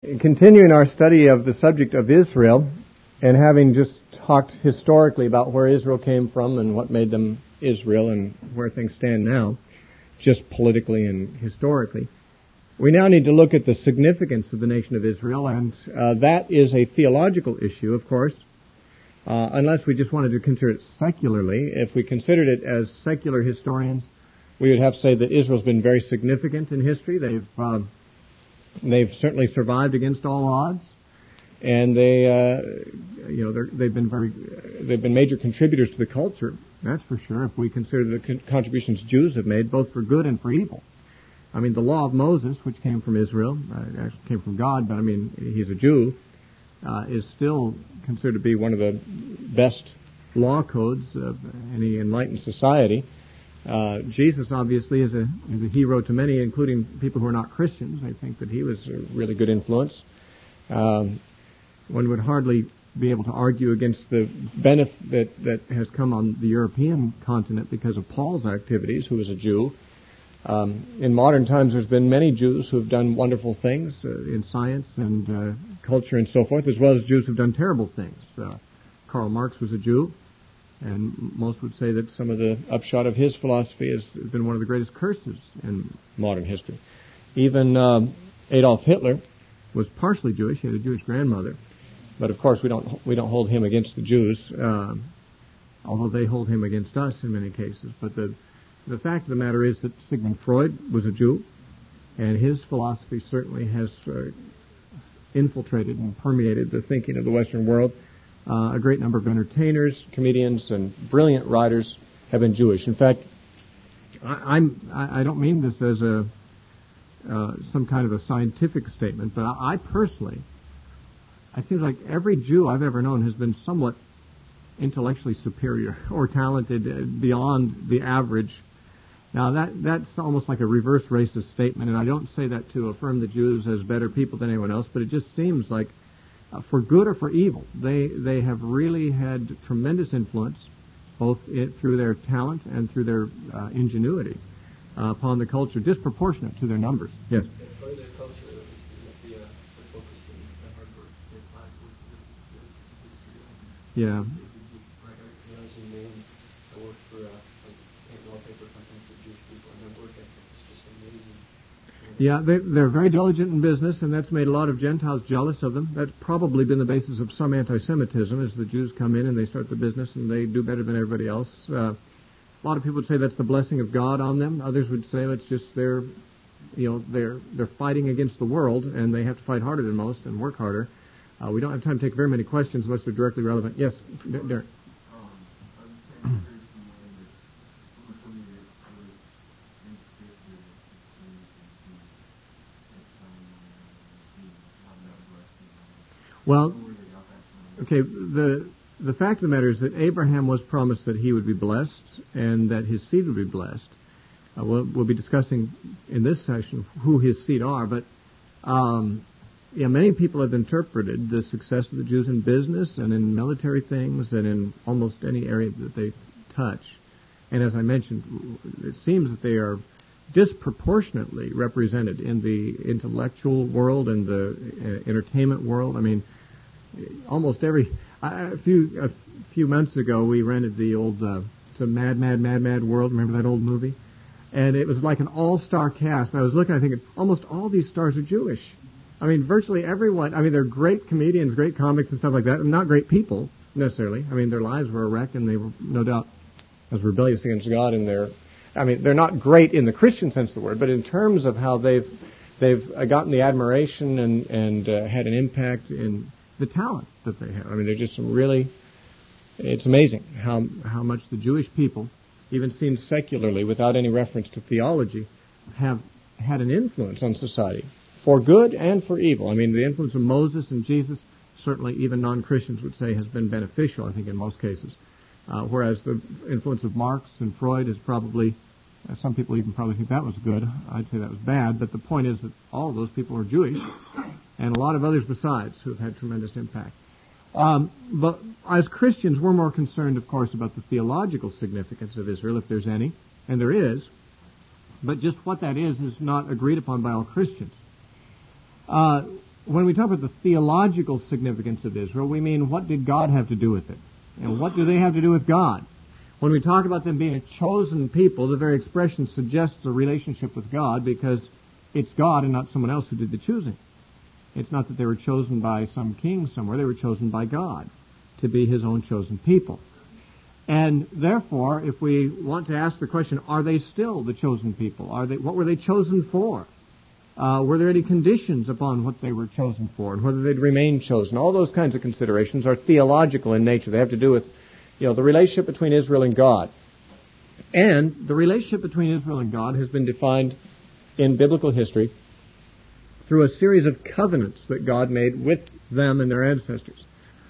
Continuing our study of the subject of Israel, and having just talked historically about where Israel came from and what made them Israel and where things stand now, just politically and historically, we now need to look at the significance of the nation of Israel, and that is a theological issue, of course, unless we just wanted to consider it secularly. If we considered it as secular historians, we would have to say that Israel's been very significant in history. They've certainly survived against all odds, and they've been major contributors to the culture. That's for sure. If we consider the contributions Jews have made, both for good and for evil. I mean, the law of Moses, which came from Israel, actually came from God, but I mean, he's a Jew, is still considered to be one of the best law codes of any enlightened society. Jesus obviously is a hero to many, including people who are not Christians. I think that he was a really good influence. One would hardly be able to argue against the benefit that has come on the European continent because of Paul's activities, who was a Jew. In modern times, there's been many Jews who have done wonderful things in science and culture and so forth, as well as Jews who have done terrible things. Karl Marx was a Jew. And most would say that some of the upshot of his philosophy has been one of the greatest curses in modern history. Even Adolf Hitler was partially Jewish. He had a Jewish grandmother. But of course, we don't hold him against the Jews, although they hold him against us in many cases. But the fact of the matter is that Sigmund Freud was a Jew, and his philosophy certainly has infiltrated and permeated the thinking of the Western world. A great number of entertainers, comedians, and brilliant writers have been Jewish. In fact, I don't mean this as some kind of a scientific statement, but I personally, it seems like every Jew I've ever known has been somewhat intellectually superior or talented beyond the average. Now, that's almost like a reverse racist statement, and I don't say that to affirm the Jews as better people than anyone else, but it just seems like for good or for evil, they have really had tremendous influence, both through their talent and through their ingenuity, upon the culture, disproportionate to their numbers. Yes? Part of their culture is the focus in the hard work they apply for Yeah. When I was in Maine, I worked for a wallpaper company for Jewish people, and their work ethic is just amazing. Yeah, they're very diligent in business, and that's made a lot of Gentiles jealous of them. That's probably been the basis of some anti-Semitism, as the Jews come in and they start the business and they do better than everybody else. A lot of people would say that's the blessing of God on them. Others would say it's just they're fighting against the world, and they have to fight harder than most and work harder. We don't have time to take very many questions unless they're directly relevant. Yes, Derek. Well, okay, the fact of the matter is that Abraham was promised that he would be blessed and that his seed would be blessed. We'll be discussing in this session who his seed are, but many people have interpreted the success of the Jews in business and in military things and in almost any area that they touch. And as I mentioned, it seems that they are disproportionately represented in the intellectual world and the entertainment world. I mean, almost every... A few months ago, we rented the old it's a Mad World. Remember that old movie? And it was like an all-star cast. And I was looking, I think, almost all these stars are Jewish. I mean, virtually everyone. I mean, they're great comedians, great comics and stuff like that, and not great people, necessarily. I mean, their lives were a wreck, and they were, no doubt, as rebellious against God in their... I mean, they're not great in the Christian sense of the word, but in terms of how they've gotten the admiration and had an impact in the talent that they have. I mean, they're just some really... It's amazing how much the Jewish people, even seen secularly without any reference to theology, have had an influence on society, for good and for evil. I mean, the influence of Moses and Jesus, certainly even non-Christians would say, has been beneficial, I think, in most cases. Whereas the influence of Marx and Freud is probably, some people even probably think that was good. I'd say that was bad. But the point is that all of those people are Jewish, and a lot of others besides who have had tremendous impact. But as Christians, we're more concerned, of course, about the theological significance of Israel, if there's any, and there is. But just what that is not agreed upon by all Christians. when we talk about the theological significance of Israel, we mean what did God have to do with it? And what do they have to do with God? When we talk about them being a chosen people, the very expression suggests a relationship with God because it's God and not someone else who did the choosing. It's not that they were chosen by some king somewhere. They were chosen by God to be His own chosen people. And therefore, if we want to ask the question, are they still the chosen people? What were they chosen for? Were there any conditions upon what they were chosen for and whether they'd remain chosen? All those kinds of considerations are theological in nature. They have to do with, the relationship between Israel and God. And the relationship between Israel and God has been defined in biblical history through a series of covenants that God made with them and their ancestors.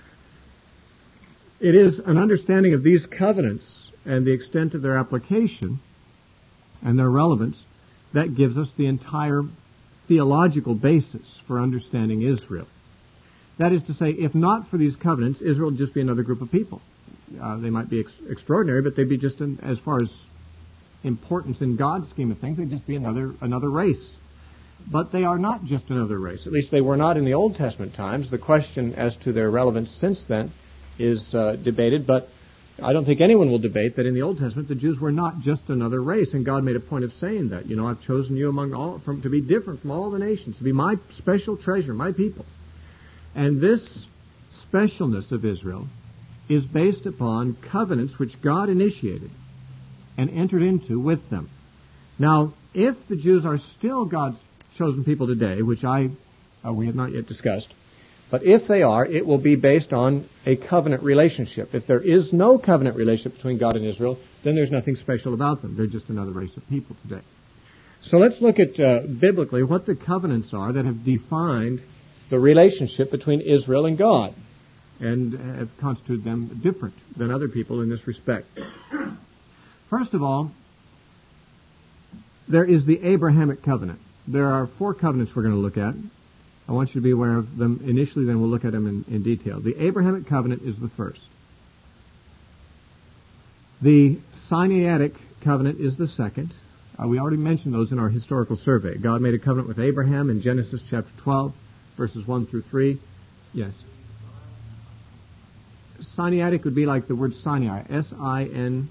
It is an understanding of these covenants and the extent of their application and their relevance that gives us the entire theological basis for understanding Israel. That is to say, if not for these covenants, Israel would just be another group of people. They might be extraordinary, but they'd be just, as far as importance in God's scheme of things, they'd just be another race. But they are not just another race. At least they were not in the Old Testament times. The question as to their relevance since then is debated, but I don't think anyone will debate that in the Old Testament the Jews were not just another race, and God made a point of saying that. I've chosen you to be different from all the nations, to be my special treasure, my people. And this specialness of Israel is based upon covenants which God initiated and entered into with them. Now, if the Jews are still God's chosen people today, which we have not yet discussed, but if they are, it will be based on a covenant relationship. If there is no covenant relationship between God and Israel, then there's nothing special about them. They're just another race of people today. So let's look at biblically what the covenants are that have defined the relationship between Israel and God and have constituted them different than other people in this respect. First of all, there is the Abrahamic covenant. There are 4 covenants we're going to look at. I want you to be aware of them initially, then we'll look at them in detail. The Abrahamic covenant is the first. The Sinaitic covenant is the second. We already mentioned those in our historical survey. God made a covenant with Abraham in Genesis chapter 12, verses 1 through 3. Yes. Sinaitic would be like the word Sinai, S-I-N-A-I.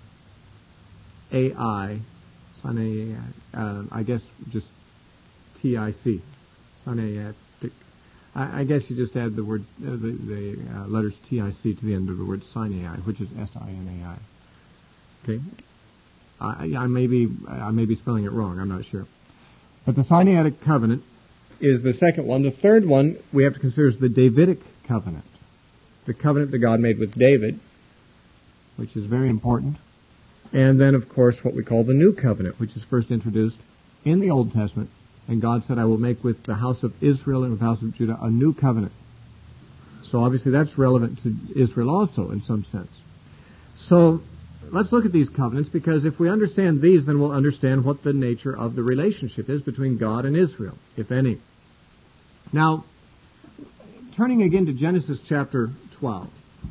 Sinai, I guess just T-I-C. Sinaitic. I guess you just add the word, the letters T-I-C to the end of the word Sinai, which is S-I-N-A-I. Okay? I may be spelling it wrong. I'm not sure. But the Sinaitic covenant is the second one. The third one we have to consider is the Davidic covenant. The covenant that God made with David, which is very important. And then, of course, what we call the New Covenant, which is first introduced in the Old Testament. And God said, I will make with the house of Israel and with the house of Judah a new covenant. So obviously that's relevant to Israel also in some sense. So let's look at these covenants, because if we understand these, then we'll understand what the nature of the relationship is between God and Israel, if any. Now, turning again to Genesis chapter 12.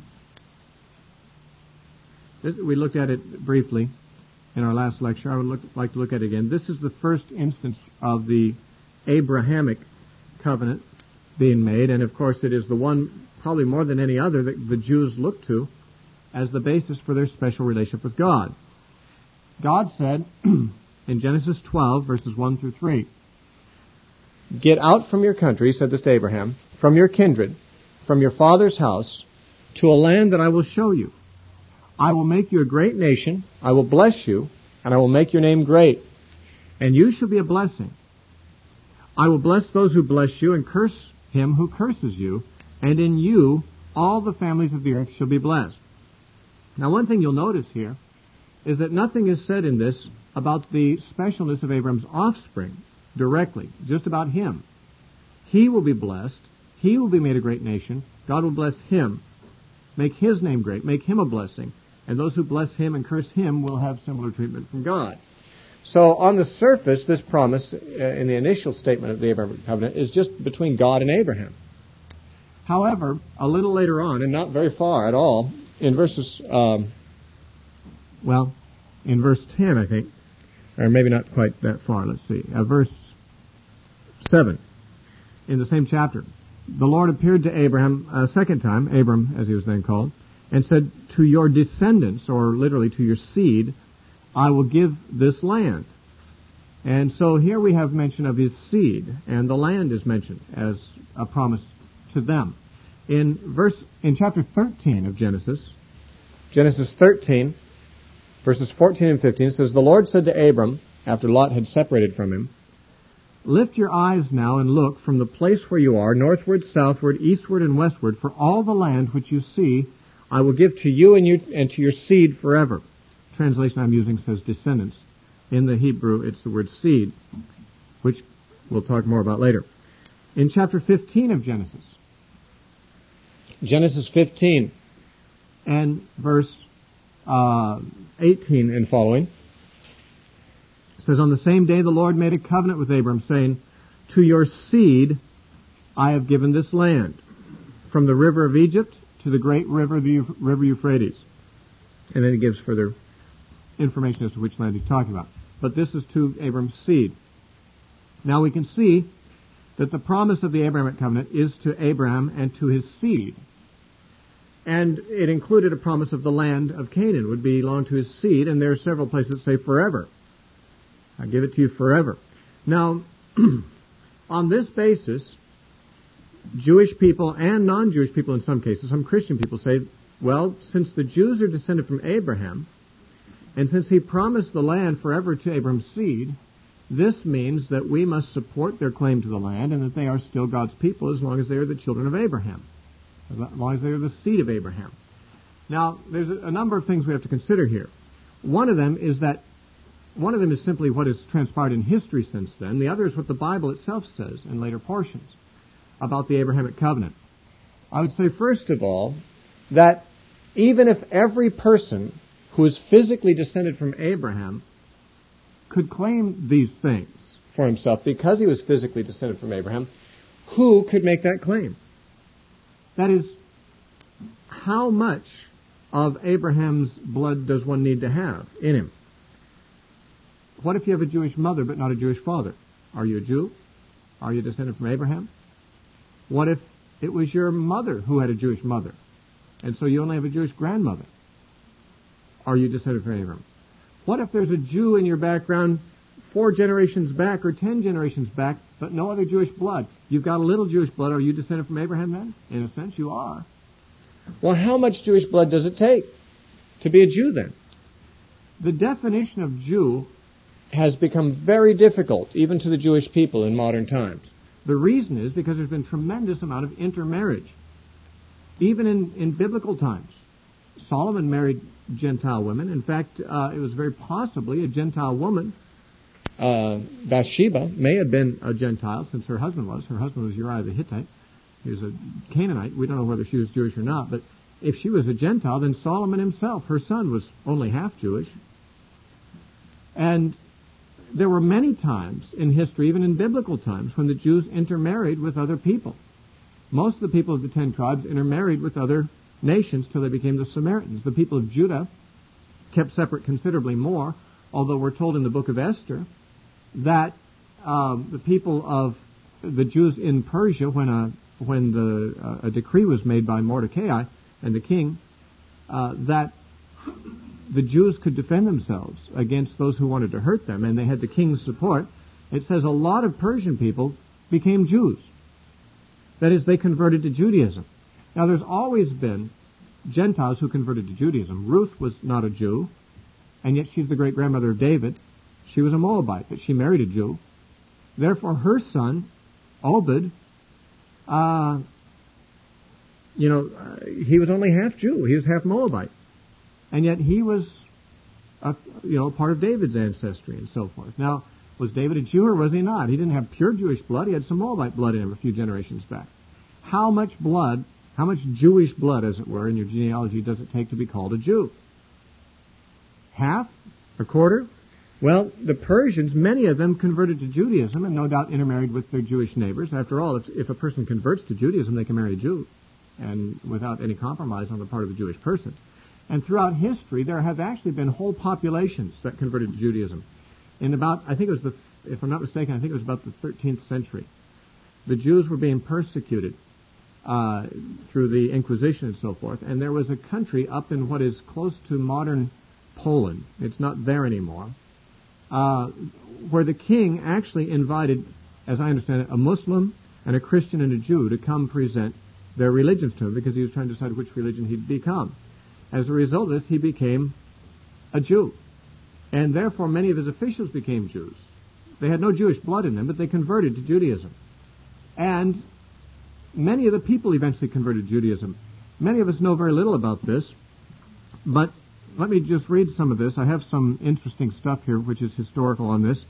We looked at it briefly in our last lecture. I would like to look at it again. This is the first instance of the Abrahamic covenant being made, and of course it is the one, probably more than any other, that the Jews look to as the basis for their special relationship with God. God said in Genesis 12, verses 1 through 3, "Get out from your country," said this to Abraham, "from your kindred, from your father's house, to a land that I will show you. I will make you a great nation, I will bless you, and I will make your name great, and you shall be a blessing. I will bless those who bless you, and curse him who curses you, and in you all the families of the earth shall be blessed." Now, one thing you'll notice here is that nothing is said in this about the specialness of Abraham's offspring directly, just about him. He will be blessed. He will be made a great nation. God will bless him, make his name great, make him a blessing. And those who bless him and curse him will have similar treatment from God. So on the surface, this promise in the initial statement of the Abrahamic covenant is just between God and Abraham. However, a little later on, and not very far at all, in verses, in verse 10, I think, or maybe not quite that far, let's see, verse 7. in the same chapter, the Lord appeared to Abraham a second time, Abram as he was then called, and said, to your descendants, or literally to your seed, I will give this land. And so here we have mention of his seed, and the land is mentioned as a promise to them. In chapter 13 of Genesis 13, verses 14 and 15, it says, the Lord said to Abram, after Lot had separated from him, lift your eyes now and look from the place where you are, northward, southward, eastward, and westward, for all the land which you see I will give to you and to your seed forever. The translation I'm using says descendants. In the Hebrew, it's the word seed, which we'll talk more about later. In chapter 15 of Genesis 15 and verse 18 and following, it says, on the same day the Lord made a covenant with Abram, saying, to your seed I have given this land, from the river of Egypt to the great river, the river Euphrates. And then he gives further information as to which land he's talking about. But this is to Abram's seed. Now we can see that the promise of the Abrahamic covenant is to Abraham and to his seed. And it included a promise of the land of Canaan would belong to his seed, and there are several places that say forever. I give it to you forever. Now, on this basis, Jewish people and non-Jewish people in some cases, some Christian people say, well, since the Jews are descended from Abraham, and since he promised the land forever to Abraham's seed, this means that we must support their claim to the land and that they are still God's people as long as they are the children of Abraham, as long as they are the seed of Abraham. Now, there's a number of things we have to consider here. One of them is simply what has transpired in history since then. The other is what the Bible itself says in later portions about the Abrahamic covenant. I would say, first of all, that even if every person who is physically descended from Abraham could claim these things for himself because he was physically descended from Abraham, who could make that claim? That is, how much of Abraham's blood does one need to have in him? What if you have a Jewish mother but not a Jewish father? Are you a Jew? Are you descended from Abraham? What if it was your mother who had a Jewish mother, and so you only have a Jewish grandmother? Are you descended from Abraham? What if there's a Jew in your background 4 generations back or 10 generations back, but no other Jewish blood? You've got a little Jewish blood. Are you descended from Abraham then? In a sense, you are. Well, how much Jewish blood does it take to be a Jew then? The definition of Jew has become very difficult, even to the Jewish people in modern times. The reason is because there's been a tremendous amount of intermarriage. Even in biblical times, Solomon married Gentile women. In fact, it was very possibly a Gentile woman. Bathsheba may have been a Gentile, since her husband was. Her husband was Uriah the Hittite. He was a Canaanite. We don't know whether she was Jewish or not, but if she was a Gentile, then Solomon himself, her son, was only half Jewish. And there were many times in history, even in biblical times, when the Jews intermarried with other people. Most of the people of the 10 tribes intermarried with other nations till they became the Samaritans. The people of Judah kept separate considerably more, although we're told in the book of Esther that the people of the Jews in Persia, when a decree was made by Mordecai and the king, that the Jews could defend themselves against those who wanted to hurt them, and they had the king's support. It says a lot of Persian people became Jews. That is, they converted to Judaism. Now, there's always been Gentiles who converted to Judaism. Ruth was not a Jew, and yet she's the great-grandmother of David. She was a Moabite, but she married a Jew. Therefore, her son, Obed, he was only half Jew. He was half Moabite. And yet he was, part of David's ancestry and so forth. Now, was David a Jew or was he not? He didn't have pure Jewish blood. He had some Moabite blood in him a few generations back. How much Jewish blood, as it were, in your genealogy does it take to be called a Jew? Half? A quarter? Well, the Persians, many of them converted to Judaism and no doubt intermarried with their Jewish neighbors. After all, if a person converts to Judaism, they can marry a Jew, and without any compromise on the part of the Jewish person. And throughout history, there have actually been whole populations that converted to Judaism. In about, if I'm not mistaken, I think it was about the 13th century. the Jews were being persecuted through the Inquisition and so forth, and there was a country up in what is close to modern Poland, it's not there anymore, where the king actually invited, as I understand it, a Muslim and a Christian and a Jew to come present their religions to him because he was trying to decide which religion he'd become. As a result of this, he became a Jew. And therefore, many of his officials became Jews. They had no Jewish blood in them, but they converted to Judaism. And many of the people eventually converted to Judaism. Many of us know very little about this, but let me just read some of this. I have some interesting stuff here which is historical on this.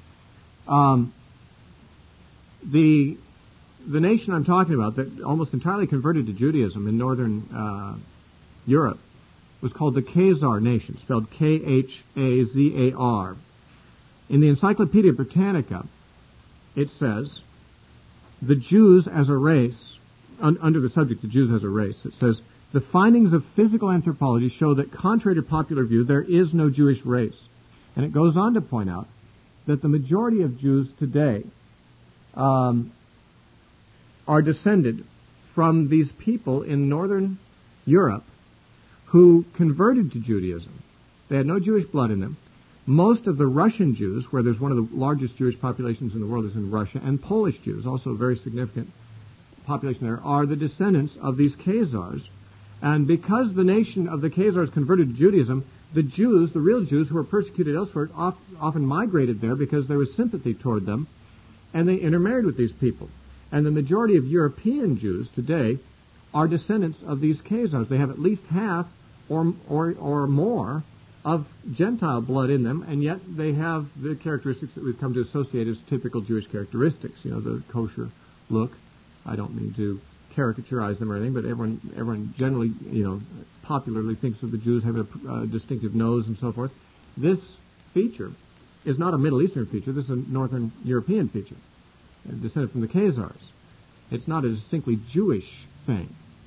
The nation I'm talking about that almost entirely converted to Judaism in northern Europe was called the Khazar nation, spelled Khazar. In the Encyclopedia Britannica, it says, the Jews as a race, under the subject, the Jews as a race, it says, the findings of physical anthropology show that contrary to popular view, there is no Jewish race. And it goes on to point out that the majority of Jews today are descended from these people in northern Europe who converted to Judaism. They had no Jewish blood in them. Most of the Russian Jews, where there's one of the largest Jewish populations in the world, is in Russia, and Polish Jews, also a very significant population there, are the descendants of these Khazars. And because the nation of the Khazars converted to Judaism, the Jews, the real Jews who were persecuted elsewhere, often migrated there because there was sympathy toward them, and they intermarried with these people. And the majority of European Jews today are descendants of these Khazars. They have at least half or more of Gentile blood in them, and yet they have the characteristics that we've come to associate as typical Jewish characteristics. You know, the kosher look. I don't mean to caricaturize them or anything, but everyone generally, popularly thinks of the Jews having a distinctive nose and so forth. This feature is not a Middle Eastern feature. This is a Northern European feature, descended from the Khazars. It's not a distinctly Jewish thing.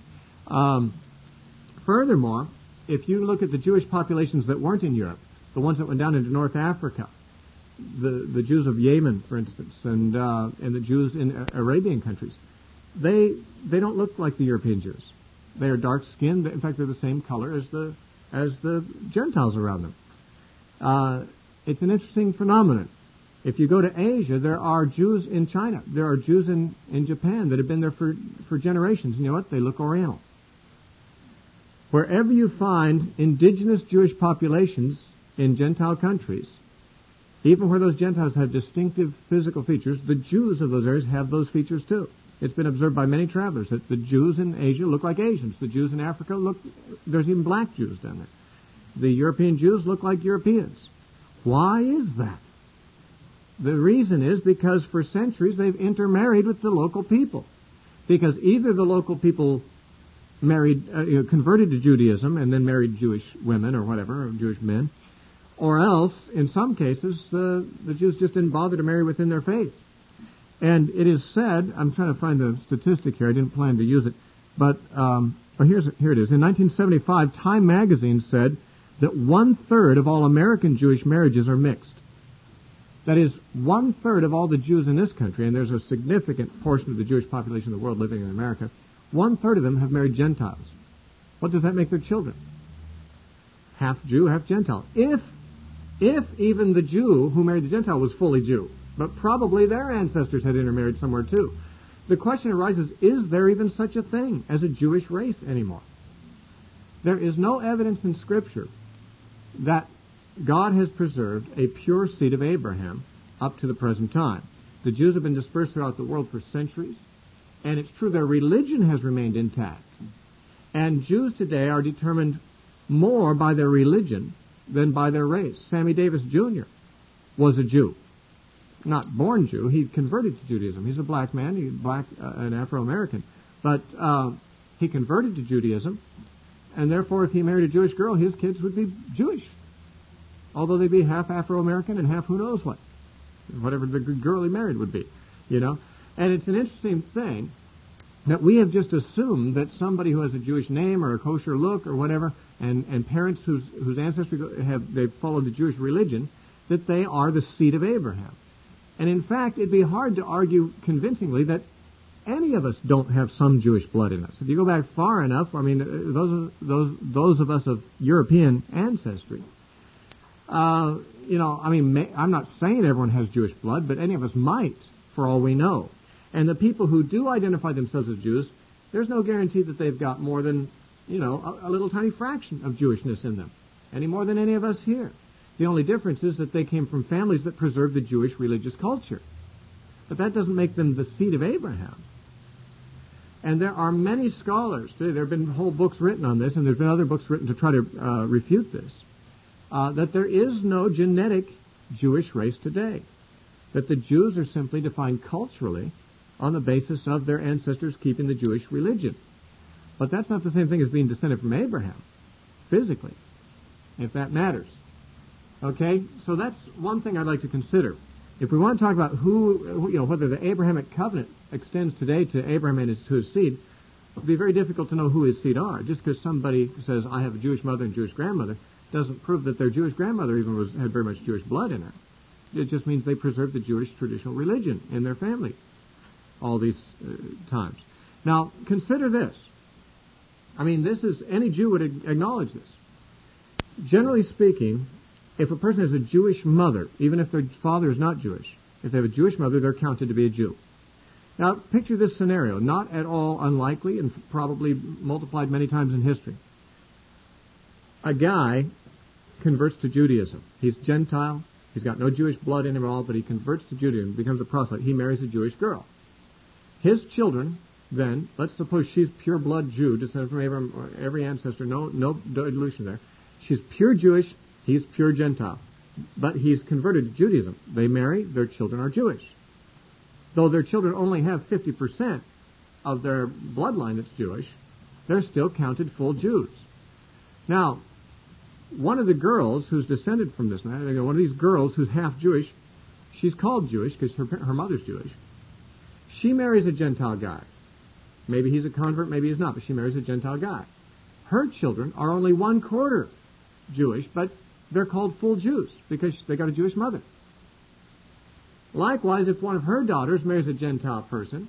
Furthermore, if you look at the Jewish populations that weren't in Europe, the ones that went down into North Africa, the Jews of Yemen, for instance, and the Jews in Arabian countries, they don't look like the European Jews. They are dark-skinned. In fact, they're the same color as the Gentiles around them. It's an interesting phenomenon. If you go to Asia, there are Jews in China. There are Jews in Japan that have been there for generations. You know what? They look Oriental. Wherever you find indigenous Jewish populations in Gentile countries, even where those Gentiles have distinctive physical features, the Jews of those areas have those features too. It's been observed by many travelers that the Jews in Asia look like Asians. The Jews in Africa there's even black Jews down there. The European Jews look like Europeans. Why is that? The reason is because for centuries they've intermarried with the local people. Because either the local people converted to Judaism and then married Jewish women or whatever, or Jewish men, or else, in some cases, the Jews just didn't bother to marry within their faith. And it is said, I'm trying to find the statistic here, I didn't plan to use it, but here it is. In 1975, Time magazine said that 1/3 of all American Jewish marriages are mixed. That is, 1/3 of all the Jews in this country, and there's a significant portion of the Jewish population of the world living in America, 1/3 of them have married Gentiles. What does that make their children? Half Jew, half Gentile. If even the Jew who married the Gentile was fully Jew, but probably their ancestors had intermarried somewhere too. The question arises, is there even such a thing as a Jewish race anymore? There is no evidence in Scripture that God has preserved a pure seed of Abraham up to the present time. The Jews have been dispersed throughout the world for centuries, and it's true their religion has remained intact. And Jews today are determined more by their religion than by their race. Sammy Davis Jr. was a Jew. Not born Jew. He converted to Judaism. He's a black man. He's an Afro-American. But he converted to Judaism, and therefore if he married a Jewish girl, his kids would be Jewish. Although they'd be half Afro-American and half who knows what. Whatever the girl he married would be. And it's an interesting thing that we have just assumed that somebody who has a Jewish name or a kosher look or whatever, and parents whose ancestry they've followed the Jewish religion, that they are the seed of Abraham. And in fact, it'd be hard to argue convincingly that any of us don't have some Jewish blood in us. If you go back far enough, I mean, those of us of European ancestry, I'm not saying everyone has Jewish blood, but any of us might, for all we know. And the people who do identify themselves as Jews, there's no guarantee that they've got more than, a little tiny fraction of Jewishness in them, any more than any of us here. The only difference is that they came from families that preserved the Jewish religious culture. But that doesn't make them the seed of Abraham. And there are many scholars today, there have been whole books written on this, and there's been other books written to try to refute this, that there is no genetic Jewish race today. That the Jews are simply defined culturally on the basis of their ancestors keeping the Jewish religion. But that's not the same thing as being descended from Abraham, physically, if that matters. Okay, so that's one thing I'd like to consider. If we want to talk about whether the Abrahamic covenant extends today to Abraham and to his seed, it would be very difficult to know who his seed are. Just because somebody says, I have a Jewish mother and Jewish grandmother, doesn't prove that their Jewish grandmother even had very much Jewish blood in her. It just means they preserved the Jewish traditional religion in their family all these times. Now, consider this. I mean, any Jew would acknowledge this. Generally speaking, if a person has a Jewish mother, even if their father is not Jewish, if they have a Jewish mother, they're counted to be a Jew. Now, picture this scenario, not at all unlikely and probably multiplied many times in history. A guy converts to Judaism. He's Gentile. He's got no Jewish blood in him at all, but he converts to Judaism, becomes a proselyte. He marries a Jewish girl. His children, then, let's suppose she's pure blood Jew, descended from Abraham, or every ancestor, no dilution there. She's pure Jewish. He's pure Gentile. But he's converted to Judaism. They marry, their children are Jewish. Though their children only have 50% of their bloodline that's Jewish, they're still counted full Jews. Now, one of the girls who's descended from this man, one of these girls who's half Jewish, she's called Jewish because her mother's Jewish. She marries a Gentile guy. Maybe he's a convert, maybe he's not, but she marries a Gentile guy. Her children are only 1/4 Jewish, but they're called full Jews because they got a Jewish mother. Likewise, if one of her daughters marries a Gentile person,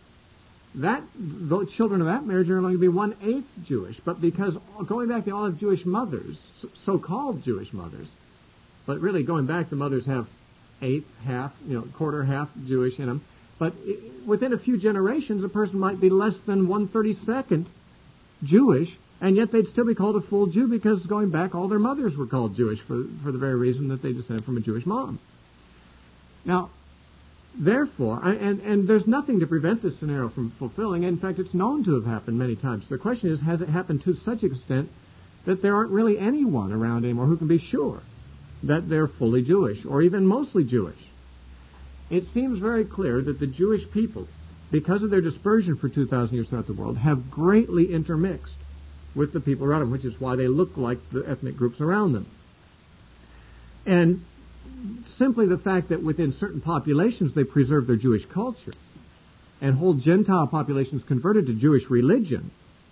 the children of that marriage are only going to be 1/8 Jewish. But because going back, they all have Jewish mothers, so-called Jewish mothers, but really going back, the mothers have half, quarter, half Jewish in them. But within a few generations, a person might be less than 1/32 Jewish, and yet they'd still be called a full Jew because going back, all their mothers were called Jewish for the very reason that they descended from a Jewish mom. Now, therefore, and there's nothing to prevent this scenario from fulfilling. In fact, it's known to have happened many times. The question is, has it happened to such extent that there aren't really anyone around anymore who can be sure that they're fully Jewish or even mostly Jewish? It seems very clear that the Jewish people, because of their dispersion for 2,000 years throughout the world, have greatly intermixed with the people around them, which is why they look like the ethnic groups around them. And simply the fact that within certain populations they preserve their Jewish culture and whole Gentile populations converted to Jewish religion,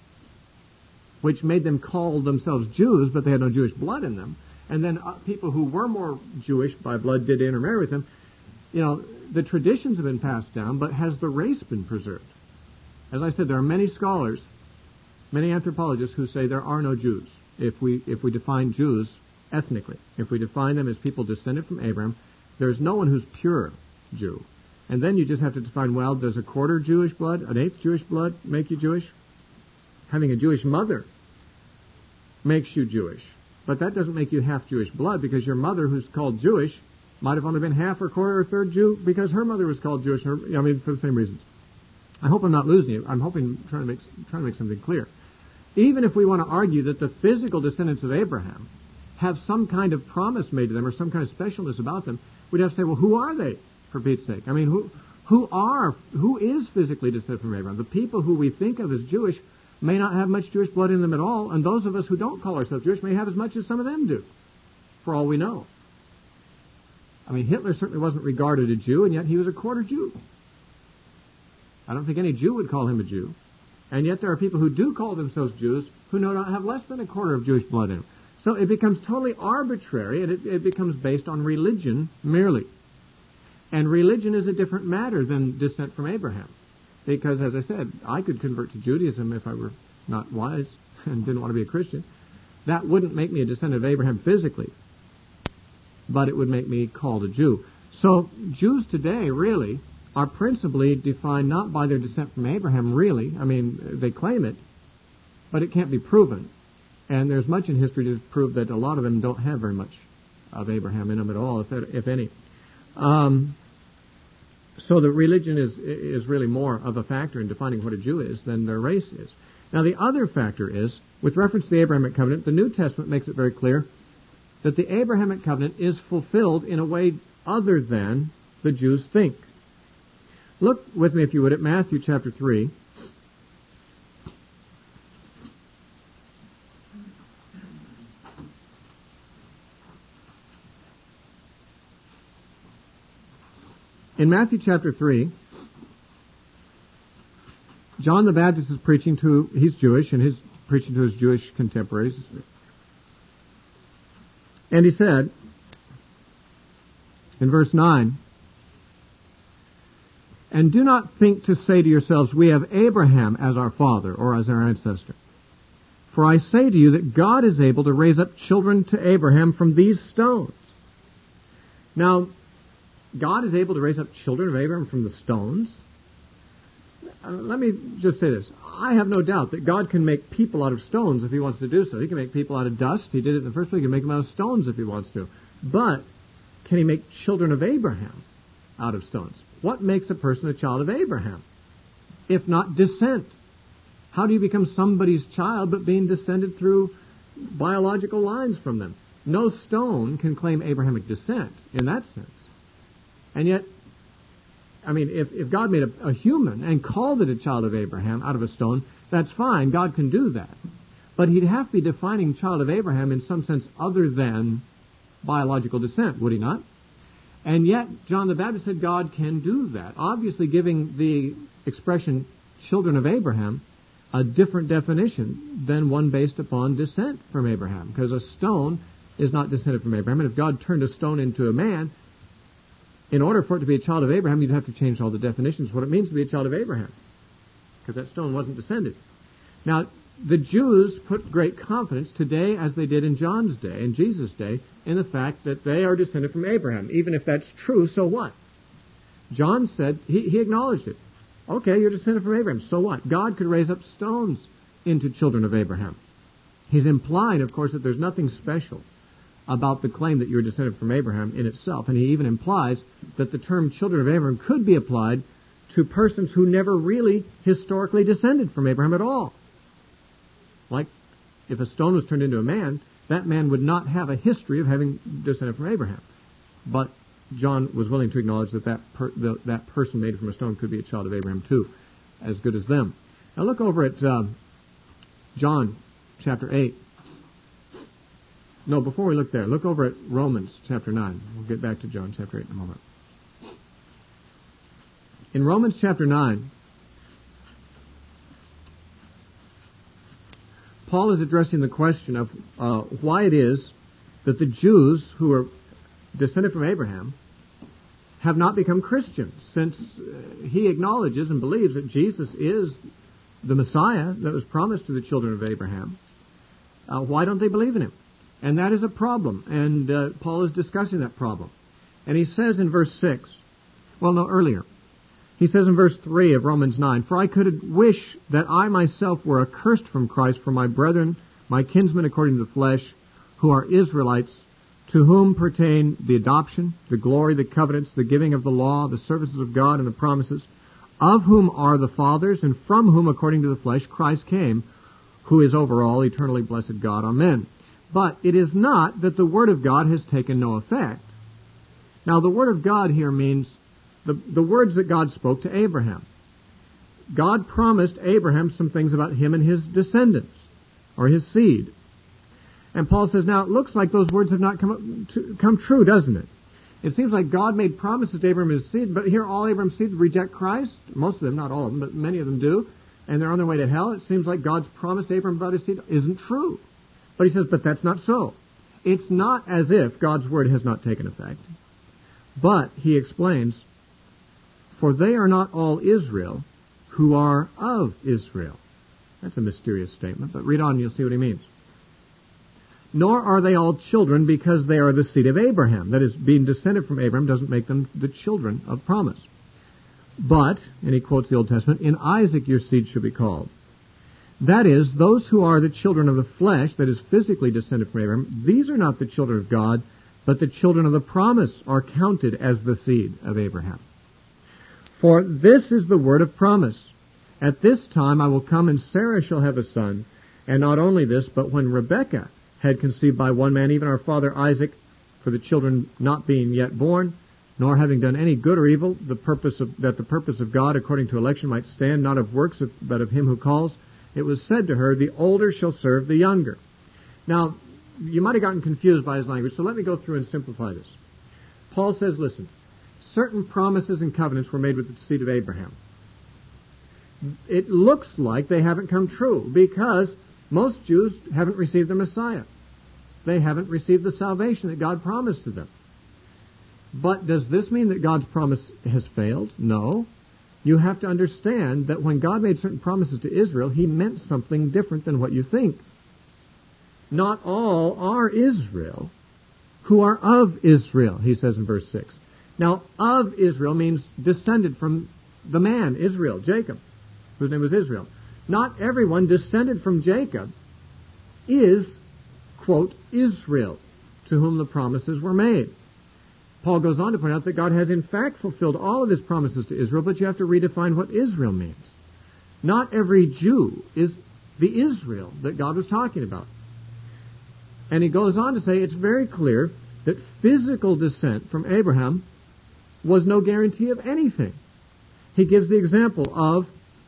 which made them call themselves Jews, but they had no Jewish blood in them, and then people who were more Jewish by blood did intermarry with them, the traditions have been passed down, but has the race been preserved? As I said, there are many scholars, many anthropologists who say there are no Jews if we define Jews ethnically. If we define them as people descended from Abraham, there's no one who's pure Jew. And then you just have to define, well, does a quarter Jewish blood, an eighth Jewish blood make you Jewish? Having a Jewish mother makes you Jewish. But that doesn't make you half Jewish blood, because your mother, who's called Jewish, might have only been half or quarter or third Jew because her mother was called Jewish, for the same reasons. I hope I'm not losing you. I'm trying to make something clear. Even if we want to argue that the physical descendants of Abraham have some kind of promise made to them or some kind of specialness about them, we'd have to say, well, who are they, for Pete's sake? I mean, who is physically descended from Abraham? The people who we think of as Jewish may not have much Jewish blood in them at all, and those of us who don't call ourselves Jewish may have as much as some of them do, for all we know. I mean, Hitler certainly wasn't regarded a Jew, and yet he was a quarter Jew. I don't think any Jew would call him a Jew. And yet there are people who do call themselves Jews who do not have less than a quarter of Jewish blood in them. So it becomes totally arbitrary, and it becomes based on religion merely. And religion is a different matter than descent from Abraham. because, as I said, I could convert to Judaism if I were not wise and didn't want to be a Christian. That wouldn't make me a descendant of Abraham physically, but it would make me called a Jew. So Jews today really are principally defined not by their descent from Abraham, really. I mean, they claim it, but it can't be proven. And there's much in history to prove that a lot of them don't have very much of Abraham in them at all, if any. So the religion is really more of a factor in defining what a Jew is than their race is. Now the other factor is, with reference to the Abrahamic covenant, the New Testament makes it very clear that the Abrahamic covenant is fulfilled in a way other than the Jews think. Look with me, if you would, at Matthew chapter 3. In Matthew chapter 3, John the Baptist is preaching to, he's Jewish, and he's preaching to his Jewish contemporaries. And he said, in verse 9, "And do not think to say to yourselves, we have Abraham as our father, or as our ancestor. For I say to you that God is able to raise up children to Abraham from these stones." Now, God is able to raise up children of Abraham from the stones? Let me just say this. I have no doubt that God can make people out of stones if He wants to do so. He can make people out of dust. He did it in the first place. He can make them out of stones if He wants to. But can He make children of Abraham out of stones? What makes a person a child of Abraham, if not descent? How do you become somebody's child but being descended through biological lines from them? No stone can claim Abrahamic descent in that sense. And yet, I mean, if God made a human and called it a child of Abraham out of a stone, that's fine. God can do that. But He'd have to be defining child of Abraham in some sense other than biological descent, would He not? And yet, John the Baptist said God can do that, obviously giving the expression children of Abraham a different definition than one based upon descent from Abraham, because a stone is not descended from Abraham. And if God turned a stone into a man, in order for it to be a child of Abraham, you'd have to change all the definitions of what it means to be a child of Abraham, because that stone wasn't descended. Now, the Jews put great confidence today, as they did in John's day, in Jesus' day, in the fact that they are descended from Abraham. Even if that's true, so what? John said, he acknowledged it. Okay, you're descended from Abraham, so what? God could raise up stones into children of Abraham. He's implying, of course, that there's nothing special about the claim that you're descended from Abraham in itself. And he even implies that the term children of Abraham could be applied to persons who never really historically descended from Abraham at all. Like, if a stone was turned into a man, that man would not have a history of having descended from Abraham. But John was willing to acknowledge that that person made from a stone could be a child of Abraham too, as good as them. Now look over at John chapter 8. No, before we look there, look over at Romans chapter 9. We'll get back to John chapter 8 in a moment. In Romans chapter 9, Paul is addressing the question of why it is that the Jews who are descended from Abraham have not become Christians, since he acknowledges and believes that Jesus is the Messiah that was promised to the children of Abraham. Why don't they believe in Him? And that is a problem, and Paul is discussing that problem. And he says in verse 6, earlier, he says in verse 3 of Romans 9, "For I could wish that I myself were accursed from Christ for my brethren, my kinsmen according to the flesh, who are Israelites, to whom pertain the adoption, the glory, the covenants, the giving of the law, the services of God, and the promises, of whom are the fathers, and from whom, according to the flesh, Christ came, who is over all, eternally blessed God. Amen." But it is not that the Word of God has taken no effect. Now, the Word of God here means the words that God spoke to Abraham. God promised Abraham some things about him and his descendants, or his seed. And Paul says, now, it looks like those words have not come true, doesn't it? It seems like God made promises to Abraham and his seed, but here all Abraham's seed reject Christ. Most of them, not all of them, but many of them do. And they're on their way to hell. It seems like God's promise to Abraham about his seed isn't true. But he says, but that's not so. It's not as if God's word has not taken effect. But, he explains, for they are not all Israel, who are of Israel. That's a mysterious statement, but read on and you'll see what he means. Nor are they all children because they are the seed of Abraham. That is, being descended from Abraham doesn't make them the children of promise. But, and he quotes the Old Testament, in Isaac your seed shall be called. That is, those who are the children of the flesh, that is, physically descended from Abraham, these are not the children of God, but the children of the promise are counted as the seed of Abraham. For this is the word of promise. At this time I will come, and Sarah shall have a son. And not only this, but when Rebekah had conceived by one man, even our father Isaac, for the children not being yet born, nor having done any good or evil, that the purpose of God according to election might stand, not of works, but of him who calls, it was said to her, the older shall serve the younger. Now, you might have gotten confused by his language, so let me go through and simplify this. Paul says, listen, certain promises and covenants were made with the seed of Abraham. It looks like they haven't come true because most Jews haven't received the Messiah. They haven't received the salvation that God promised to them. But does this mean that God's promise has failed? No. You have to understand that when God made certain promises to Israel, he meant something different than what you think. Not all are Israel who are of Israel, he says in verse 6. Now, of Israel means descended from the man, Israel, Jacob, whose name was Israel. Not everyone descended from Jacob is, quote, Israel, to whom the promises were made. Paul goes on to point out that God has in fact fulfilled all of his promises to Israel, but you have to redefine what Israel means. Not every Jew is the Israel that God was talking about. And he goes on to say it's very clear that physical descent from Abraham was no guarantee of anything. He gives the example of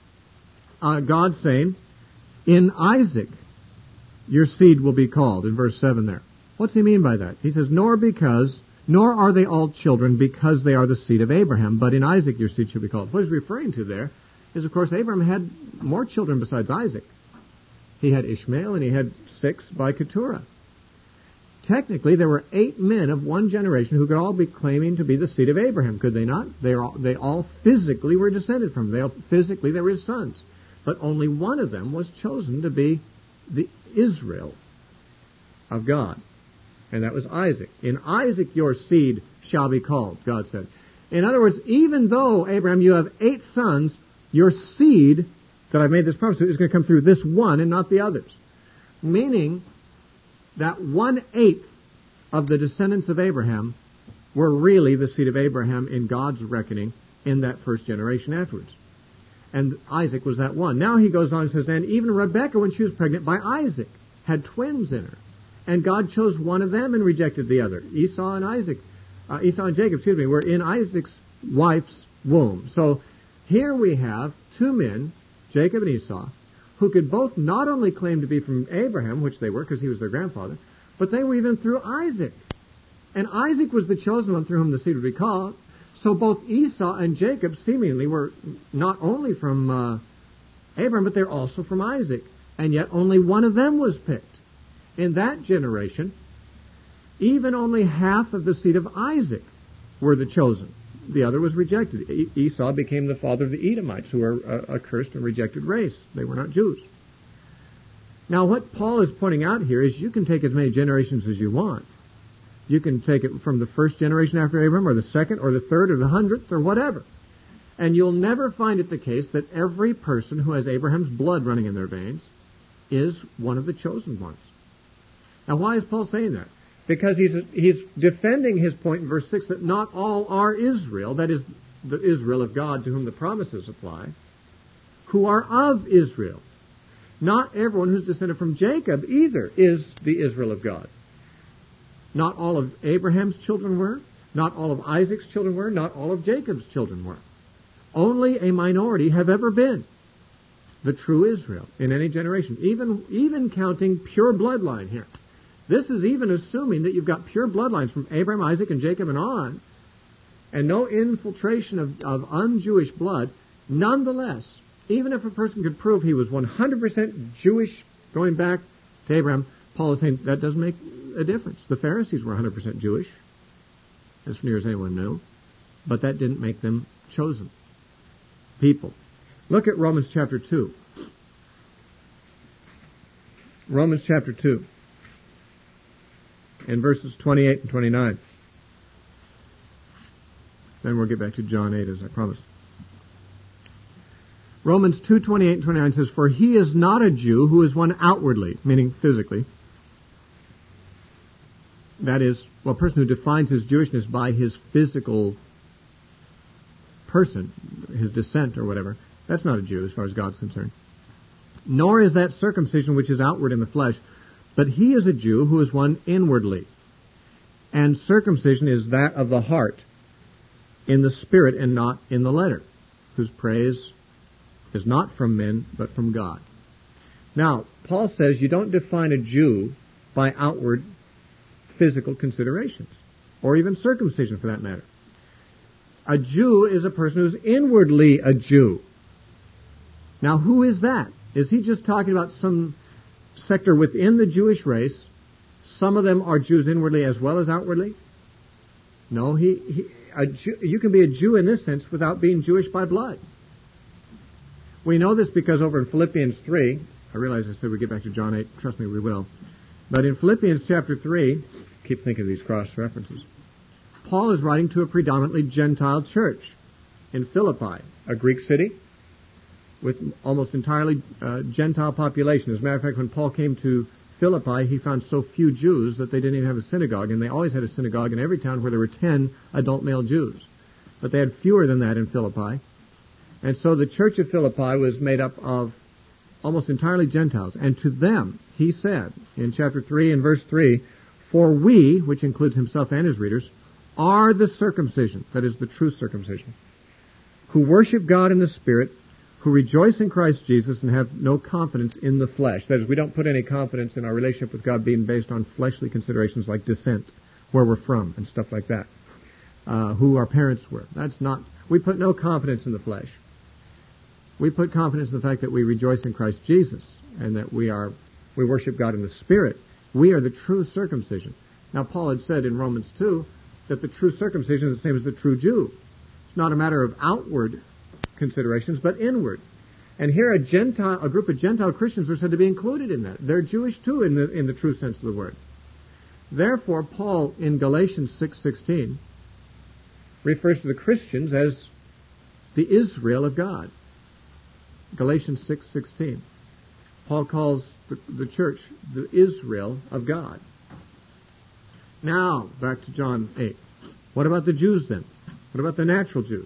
God saying, in Isaac your seed will be called, in verse 7 there. What's he mean by that? He says, nor are they all children because they are the seed of Abraham, but in Isaac your seed shall be called. What he's referring to there is, of course, Abraham had more children besides Isaac. He had Ishmael and he had 6 by Keturah. Technically, there were 8 men of one generation who could all be claiming to be the seed of Abraham, could they not? They all physically were descended from him. Physically, they were his sons. But only one of them was chosen to be the Israel of God. And that was Isaac. In Isaac your seed shall be called, God said. In other words, even though, Abraham, you have 8 sons, your seed that I've made this promise to is going to come through this one and not the others. Meaning that 1/8 of the descendants of Abraham were really the seed of Abraham in God's reckoning in that first generation afterwards. And Isaac was that one. Now he goes on and says, and even Rebekah, when she was pregnant by Isaac, had twins in her. And God chose one of them and rejected the other. Esau and Jacob, were in Isaac's wife's womb. So here we have 2 men, Jacob and Esau, who could both not only claim to be from Abraham, which they were because he was their grandfather, but they were even through Isaac. And Isaac was the chosen one through whom the seed would be called. So both Esau and Jacob seemingly were not only from Abraham, but they're also from Isaac. And yet only one of them was picked. In that generation, even only half of the seed of Isaac were the chosen. The other was rejected. Esau became the father of the Edomites, who are a cursed and rejected race. They were not Jews. Now, what Paul is pointing out here is you can take as many generations as you want. You can take it from the first generation after Abraham, or the second, or the third, or the 100th, or whatever. And you'll never find it the case that every person who has Abraham's blood running in their veins is one of the chosen ones. Now, why is Paul saying that? Because he's defending his point in verse 6 that not all are Israel, that is, the Israel of God to whom the promises apply, who are of Israel. Not everyone who's descended from Jacob either is the Israel of God. Not all of Abraham's children were. Not all of Isaac's children were. Not all of Jacob's children were. Only a minority have ever been the true Israel in any generation, even counting pure bloodline here. This is even assuming that you've got pure bloodlines from Abraham, Isaac, and Jacob and on, and no infiltration of un-Jewish blood. Nonetheless, even if a person could prove he was 100% Jewish going back to Abraham, Paul is saying that doesn't make a difference. The Pharisees were 100% Jewish, as near as anyone knew, but that didn't make them chosen people. Look at Romans chapter 2. Romans chapter 2. In verses 28 and 29. Then we'll get back to John 8 as I promised. Romans 2, 28 and 29 says, "For he is not a Jew who is one outwardly," meaning physically. That is, a person who defines his Jewishness by his physical person, his descent or whatever. That's not a Jew as far as God's concerned. "Nor is that circumcision which is outward in the flesh, but he is a Jew who is one inwardly. And circumcision is that of the heart, in the spirit and not in the letter, whose praise is not from men, but from God." Now, Paul says you don't define a Jew by outward physical considerations, or even circumcision for that matter. A Jew is a person who's inwardly a Jew. Now, who is that? Is he just talking about some sector within the Jewish race? Some of them are Jews inwardly as well as outwardly? No, you can be a Jew in this sense without being Jewish by blood. We know this because over in Philippians 3, I realize I said we'd get back to John 8, trust me, we will. But in Philippians chapter 3, keep thinking of these cross-references, Paul is writing to a predominantly Gentile church in Philippi, a Greek city with almost entirely Gentile population. As a matter of fact, when Paul came to Philippi, he found so few Jews that they didn't even have a synagogue, and they always had a synagogue in every town where there were 10 adult male Jews. But they had fewer than that in Philippi. And so the church of Philippi was made up of almost entirely Gentiles. And to them, he said in chapter 3 and verse 3, "For we," which includes himself and his readers, "are the circumcision," that is the true circumcision, "who worship God in the Spirit, who rejoice in Christ Jesus and have no confidence in the flesh." That is, we don't put any confidence in our relationship with God being based on fleshly considerations like descent, where we're from, and stuff like that, who our parents were. That's not, we put no confidence in the flesh. We put confidence in the fact that we rejoice in Christ Jesus and that we worship God in the Spirit. We are the true circumcision. Now, Paul had said in Romans 2 that the true circumcision is the same as the true Jew. It's not a matter of outward considerations, but inward. And here a group of Gentile Christians are said to be included in that. They're Jewish too in the true sense of the word. Therefore, Paul in Galatians 6:16 refers to the Christians as the Israel of God. Galatians 6:16. Paul calls the church the Israel of God. Now, back to John 8. What about the Jews then? What about the natural Jews?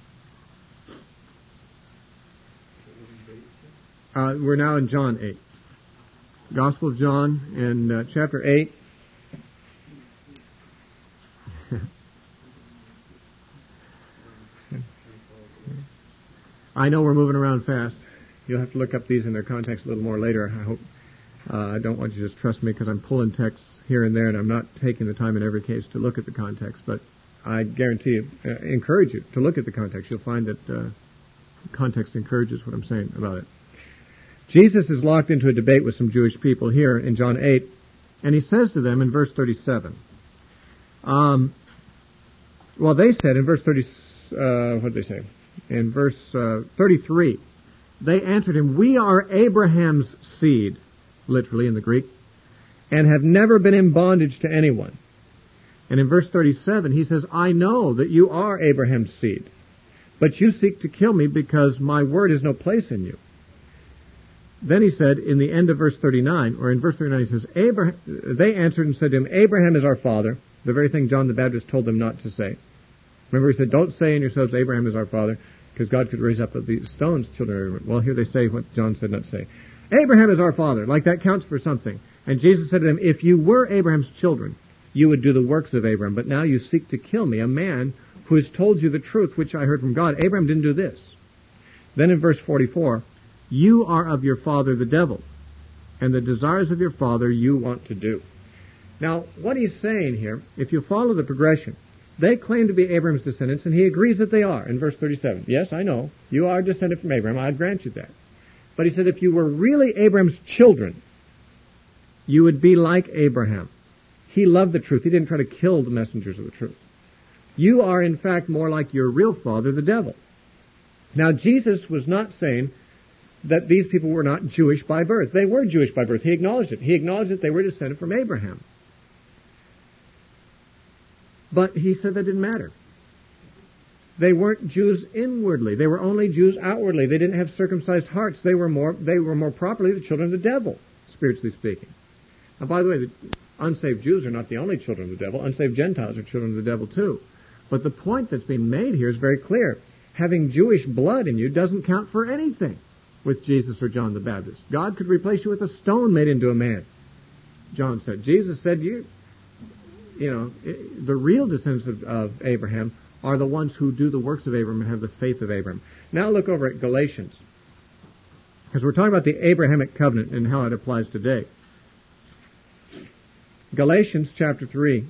We're now in John 8. Gospel of John in chapter 8. I know we're moving around fast. You'll have to look up these in their context a little more later, I hope. I don't want you to just trust me because I'm pulling texts here and there and I'm not taking the time in every case to look at the context. But I guarantee you, encourage you to look at the context. You'll find that context encourages what I'm saying about it. Jesus is locked into a debate with some Jewish people here in John 8, and he says to them in verse 37, they said in verse 30, what did they say? In verse 33, they answered him, "We are Abraham's seed," literally in the Greek, "and have never been in bondage to anyone." And in verse 37, he says, "I know that you are Abraham's seed, but you seek to kill me because my word has no place in you." Then he said, in the end of verse 39, or in verse 39, he says, they answered and said to him, "Abraham is our father," the very thing John the Baptist told them not to say. Remember, he said, "Don't say in yourselves, Abraham is our father, because God could raise up of these stones children of Abraham." Well, here they say what John said not to say. "Abraham is our father," like that counts for something. And Jesus said to them, "If you were Abraham's children, you would do the works of Abraham. But now you seek to kill me, a man who has told you the truth which I heard from God. Abraham didn't do this." Then in verse 44, "You are of your father the devil, and the desires of your father you want to do." Now, what he's saying here, if you follow the progression, they claim to be Abraham's descendants, and he agrees that they are in verse 37. Yes, I know, you are descended from Abraham, I grant you that. But he said if you were really Abraham's children, you would be like Abraham. He loved the truth. He didn't try to kill the messengers of the truth. You are, in fact, more like your real father, the devil. Now, Jesus was not saying that these people were not Jewish by birth. They were Jewish by birth. He acknowledged it. He acknowledged that they were descended from Abraham. But he said that didn't matter. They weren't Jews inwardly. They were only Jews outwardly. They didn't have circumcised hearts. They were more properly the children of the devil, spiritually speaking. Now, by the way, the unsaved Jews are not the only children of the devil. Unsaved Gentiles are children of the devil too. But the point that's being made here is very clear. Having Jewish blood in you doesn't count for anything with Jesus or John the Baptist. God could replace you with a stone made into a man, John said. Jesus said, the real descendants of Abraham are the ones who do the works of Abraham and have the faith of Abraham. Now look over at Galatians, because we're talking about the Abrahamic covenant and how it applies today. Galatians chapter 3.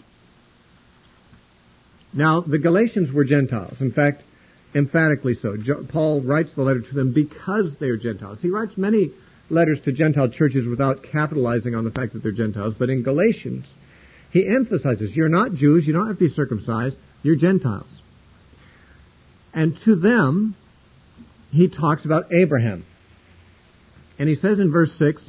Now, the Galatians were Gentiles. In fact, emphatically so. Paul writes the letter to them because they are Gentiles. He writes many letters to Gentile churches without capitalizing on the fact that they're Gentiles. But in Galatians, he emphasizes, you're not Jews, you don't have to be circumcised, you're Gentiles. And to them, he talks about Abraham. And he says in verse 6,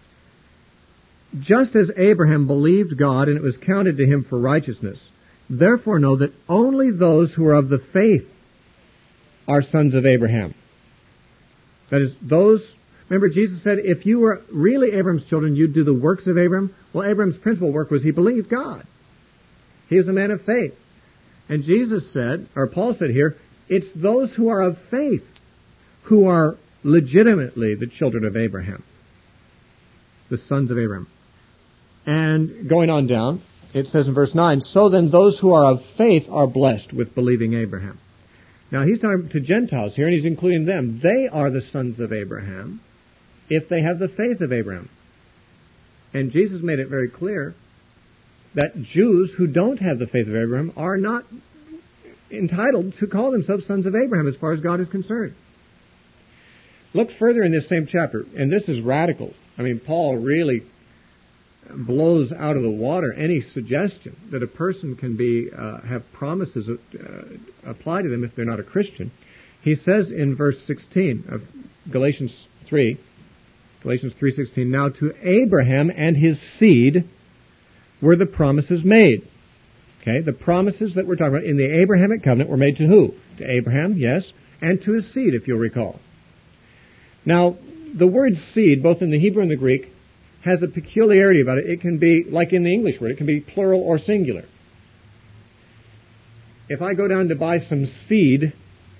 just as Abraham believed God and it was counted to him for righteousness, therefore know that only those who are of the faith are sons of Abraham. That is, remember Jesus said, if you were really Abraham's children, you'd do the works of Abraham. Well, Abraham's principal work was he believed God. He was a man of faith. And Jesus said, or Paul said here, it's those who are of faith who are legitimately the children of Abraham, the sons of Abraham. And going on down, it says in verse 9, so then those who are of faith are blessed with believing Abraham. Now he's talking to Gentiles here, and he's including them. They are the sons of Abraham if they have the faith of Abraham. And Jesus made it very clear that Jews who don't have the faith of Abraham are not entitled to call themselves sons of Abraham as far as God is concerned. Look further in this same chapter, and this is radical. I mean, Paul really blows out of the water any suggestion that a person can have promises apply to them if they're not a Christian. He says in verse 16 of Galatians 3:16, now to Abraham and his seed were the promises made. Okay, the promises that we're talking about in the Abrahamic covenant were made to who? To Abraham, yes, and to his seed, if you'll recall. Now, the word seed, both in the Hebrew and the Greek, has a peculiarity about it. It can be, like in the English word, it can be plural or singular. If I go down to buy some seed,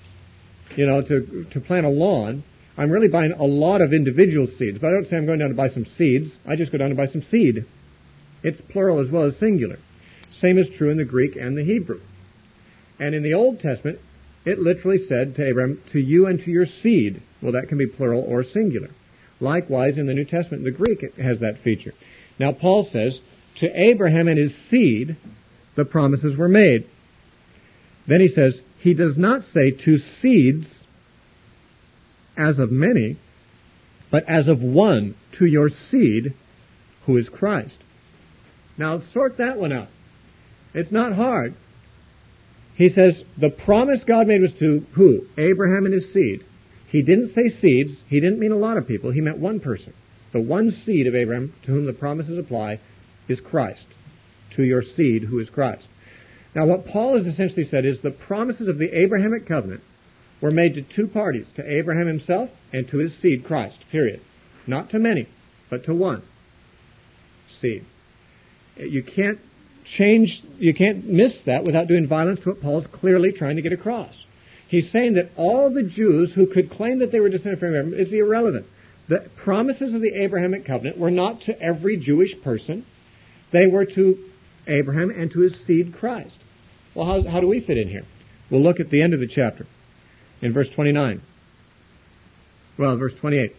to plant a lawn, I'm really buying a lot of individual seeds. But I don't say I'm going down to buy some seeds. I just go down to buy some seed. It's plural as well as singular. Same is true in the Greek and the Hebrew. And in the Old Testament, it literally said to Abraham, to you and to your seed. Well, that can be plural or singular. Likewise, in the New Testament, the Greek, it has that feature. Now, Paul says, to Abraham and his seed, the promises were made. Then he says, he does not say to seeds as of many, but as of one, to your seed, who is Christ. Now, sort that one out. It's not hard. He says, the promise God made was to who? Abraham and his seed. He didn't say seeds. He didn't mean a lot of people. He meant one person. The one seed of Abraham to whom the promises apply is Christ. To your seed, who is Christ. Now, what Paul has essentially said is the promises of the Abrahamic covenant were made to two parties, to Abraham himself and to his seed, Christ, period. Not to many, but to one seed. You can't miss that without doing violence to what Paul's clearly trying to get across. He's saying that all the Jews who could claim that they were descended from Abraham is irrelevant. The promises of the Abrahamic covenant were not to every Jewish person. They were to Abraham and to his seed, Christ. Well, how do we fit in here? We'll look at the end of the chapter in verse 29. Well, verse 28.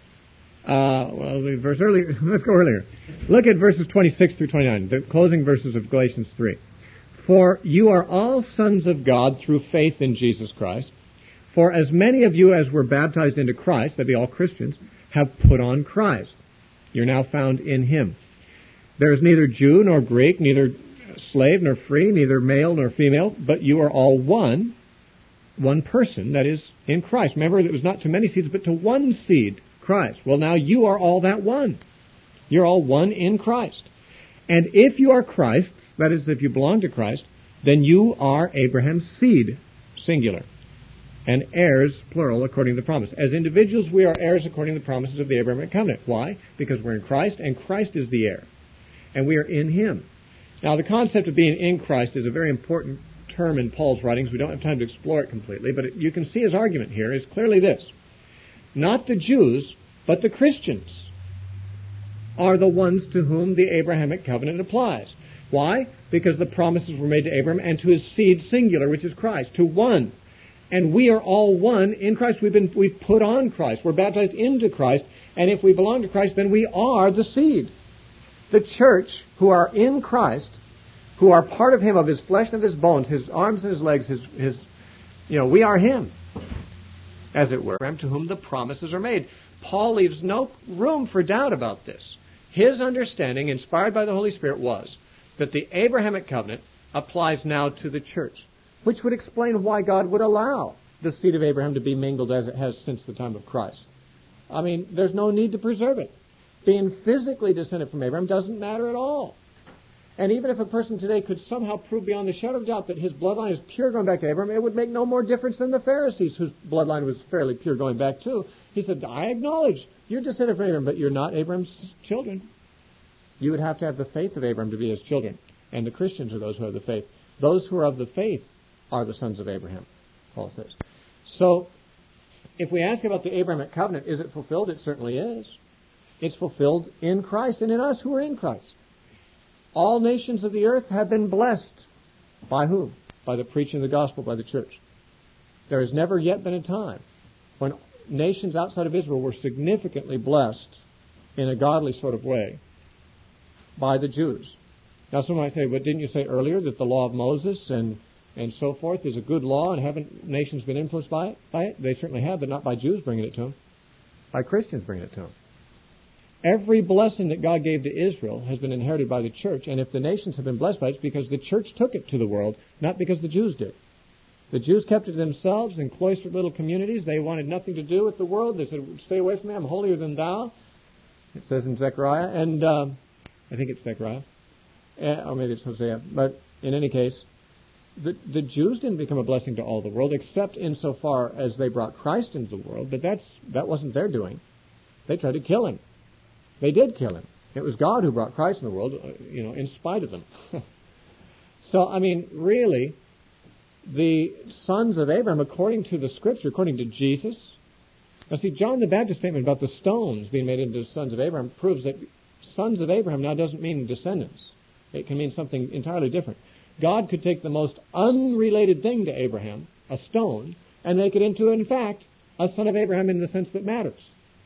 Verse earlier. Let's go earlier. Look at verses 26 through 29, the closing verses of Galatians 3. For you are all sons of God through faith in Jesus Christ. For as many of you as were baptized into Christ, that be all Christians, have put on Christ. You're now found in Him. There is neither Jew nor Greek, neither slave nor free, neither male nor female, but you are all one one person, that is, in Christ. Remember, it was not to many seeds, but to one seed, Christ. Well, now you are all that one. You're all one in Christ. And if you are Christ's, that is, if you belong to Christ, then you are Abraham's seed, singular, and heirs, plural, according to the promise. As individuals, we are heirs according to the promises of the Abrahamic covenant. Why? Because we're in Christ, and Christ is the heir, and we are in Him. Now, the concept of being in Christ is a very important term in Paul's writings. We don't have time to explore it completely, but you can see his argument here is clearly this. Not the Jews, but the Christians are the ones to whom the Abrahamic covenant applies. Why? Because the promises were made to Abraham and to his seed, singular, which is Christ, to one. And we are all one in Christ. We've put on Christ. We're baptized into Christ. And if we belong to Christ, then we are the seed. The church, who are in Christ, who are part of Him, of His flesh and of His bones, His arms and His legs, we are Him, as it were, to whom the promises are made. Paul leaves no room for doubt about this. His understanding, inspired by the Holy Spirit, was that the Abrahamic covenant applies now to the church, which would explain why God would allow the seed of Abraham to be mingled as it has since the time of Christ. I mean, there's no need to preserve it. Being physically descended from Abraham doesn't matter at all. And even if a person today could somehow prove beyond the shadow of doubt that his bloodline is pure going back to Abraham, it would make no more difference than the Pharisees, whose bloodline was fairly pure going back too. He said, I acknowledge you're descended from Abraham, but you're not Abraham's children. You would have to have the faith of Abraham to be his children. And the Christians are those who have the faith. Those who are of the faith are the sons of Abraham, Paul says. So, if we ask about the Abrahamic covenant, is it fulfilled? It certainly is. It's fulfilled in Christ and in us who are in Christ. All nations of the earth have been blessed. By whom? By the preaching of the gospel, by the church. There has never yet been a time when nations outside of Israel were significantly blessed in a godly sort of way by the Jews. Now, someone might say, but didn't you say earlier that the law of Moses and so forth is a good law, and haven't nations been influenced by it? They certainly have, but not by Jews bringing it to them. By Christians bringing it to them. Every blessing that God gave to Israel has been inherited by the church, and if the nations have been blessed by it, it's because the church took it to the world, not because the Jews did. The Jews kept it to themselves in cloistered little communities. They wanted nothing to do with the world. They said, stay away from me, I'm holier than thou. It says in Zechariah, and I think it's Zechariah, or maybe it's Hosea, but in any case, the Jews didn't become a blessing to all the world, except insofar as they brought Christ into the world, but that wasn't their doing. They tried to kill Him. They did kill Him. It was God who brought Christ in the world, in spite of them. So, I mean, really, the sons of Abraham, according to the Scripture, according to Jesus. Now, see, John the Baptist's statement about the stones being made into sons of Abraham proves that sons of Abraham now doesn't mean descendants. It can mean something entirely different. God could take the most unrelated thing to Abraham, a stone, and make it into, in fact, a son of Abraham in the sense that matters.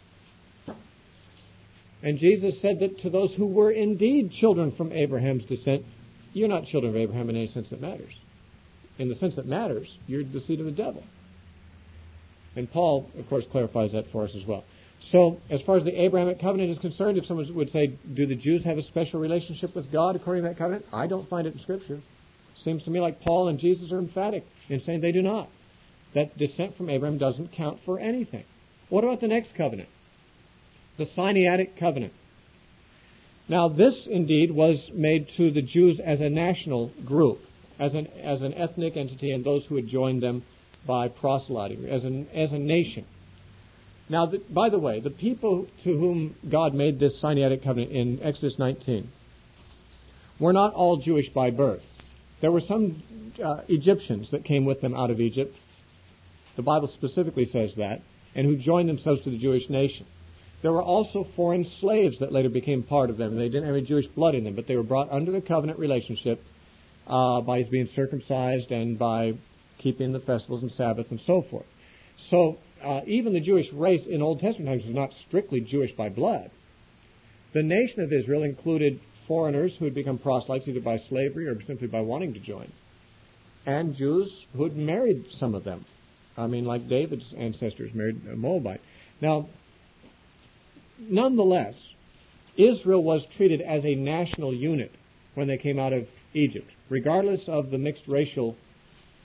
And Jesus said that to those who were indeed children from Abraham's descent, you're not children of Abraham in any sense that matters. In the sense that matters, you're the seed of the devil. And Paul, of course, clarifies that for us as well. So, as far as the Abrahamic covenant is concerned, if someone would say, do the Jews have a special relationship with God according to that covenant? I don't find it in Scripture. Seems to me like Paul and Jesus are emphatic in saying they do not. That descent from Abraham doesn't count for anything. What about the next covenant? The Sinaitic covenant. Now, this indeed was made to the Jews as a national group, as an ethnic entity, and those who had joined them by proselyting, as a nation. Now, by the way, the people to whom God made this Sinaitic covenant in Exodus 19 were not all Jewish by birth. There were some Egyptians that came with them out of Egypt. The Bible specifically says that, and who joined themselves to the Jewish nation. There were also foreign slaves that later became part of them. They didn't have any Jewish blood in them, but they were brought under the covenant relationship by being circumcised and by keeping the festivals and Sabbath and so forth. So even the Jewish race in Old Testament times was not strictly Jewish by blood. The nation of Israel included foreigners who had become proselytes either by slavery or simply by wanting to join, and Jews who had married some of them. I mean, like David's ancestors married a Moabite. Now, nonetheless, Israel was treated as a national unit when they came out of Egypt, regardless of the mixed racial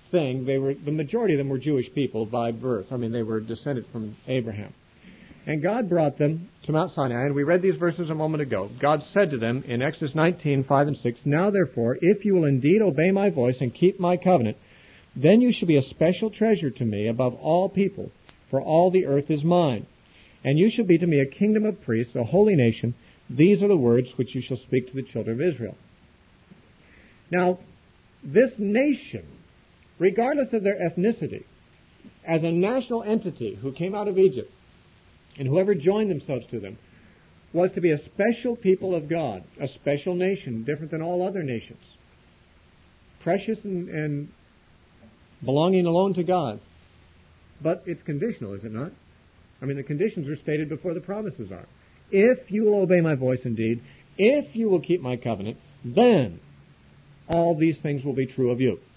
thing. The majority of them were Jewish people by birth. I mean, they were descended from Abraham. And God brought them to Mount Sinai, and we read these verses a moment ago. God said to them in Exodus 19:5 and 6, "Now therefore, if you will indeed obey my voice and keep my covenant, then you shall be a special treasure to me above all people, for all the earth is mine. And you shall be to me a kingdom of priests, a holy nation. These are the words which you shall speak to the children of Israel." Now, this nation, regardless of their ethnicity, as a national entity who came out of Egypt, and whoever joined themselves to them, was to be a special people of God, a special nation, different than all other nations. Precious and belonging alone to God. But it's conditional, is it not? I mean, the conditions are stated before the promises are. If you will obey my voice indeed, if you will keep my covenant, then all these things will be true of you.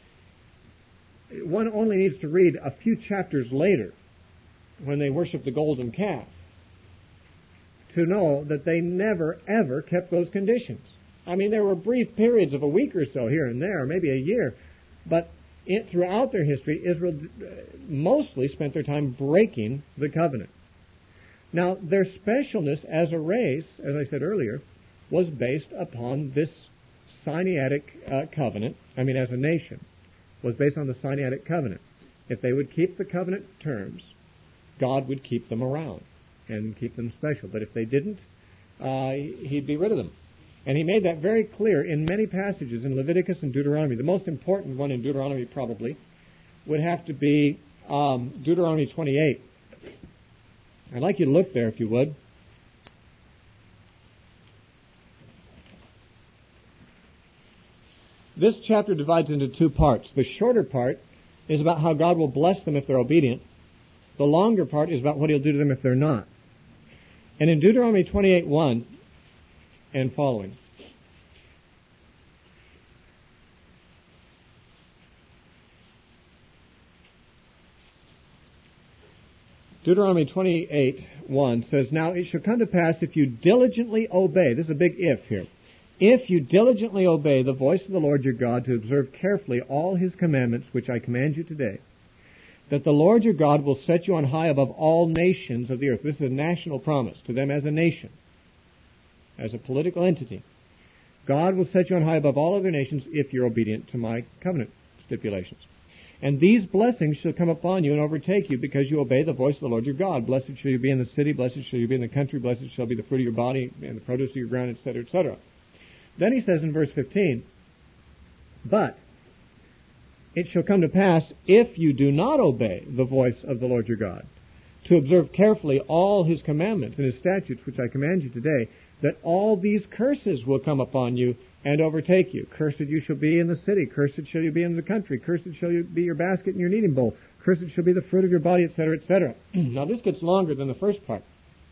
One only needs to read a few chapters later, when they worshiped the golden calf, to know that they never, ever kept those conditions. I mean, there were brief periods of a week or so here and there, maybe a year, but throughout their history, Israel mostly spent their time breaking the covenant. Now, their specialness as a race, as I said earlier, was based upon this Sinaitic covenant, as a nation, was based on the Sinaitic covenant. If they would keep the covenant terms, God would keep them around and keep them special. But if they didn't, He'd be rid of them. And He made that very clear in many passages in Leviticus and Deuteronomy. The most important one in Deuteronomy probably would have to be Deuteronomy 28. I'd like you to look there if you would. This chapter divides into two parts. The shorter part is about how God will bless them if they're obedient. The longer part is about what He'll do to them if they're not. And in Deuteronomy 28:1 and following, Deuteronomy 28:1 says, "Now it shall come to pass if you diligently obey," this is a big if here, "if you diligently obey the voice of the Lord your God to observe carefully all His commandments which I command you today, that the Lord your God will set you on high above all nations of the earth." This is a national promise to them as a nation, as a political entity. God will set you on high above all other nations if you're obedient to my covenant stipulations. "And these blessings shall come upon you and overtake you because you obey the voice of the Lord your God. Blessed shall you be in the city, blessed shall you be in the country, blessed shall be the fruit of your body and the produce of your ground, etc., etc." Then He says in verse 15, "But it shall come to pass, if you do not obey the voice of the Lord your God, to observe carefully all His commandments and His statutes, which I command you today, that all these curses will come upon you and overtake you. Cursed you shall be in the city, cursed shall you be in the country, cursed shall you be your basket and your kneading bowl, cursed shall be the fruit of your body, etc., etc." Now this gets longer than the first part.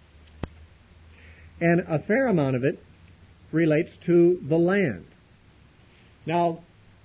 And a fair amount of it relates to the land. Now,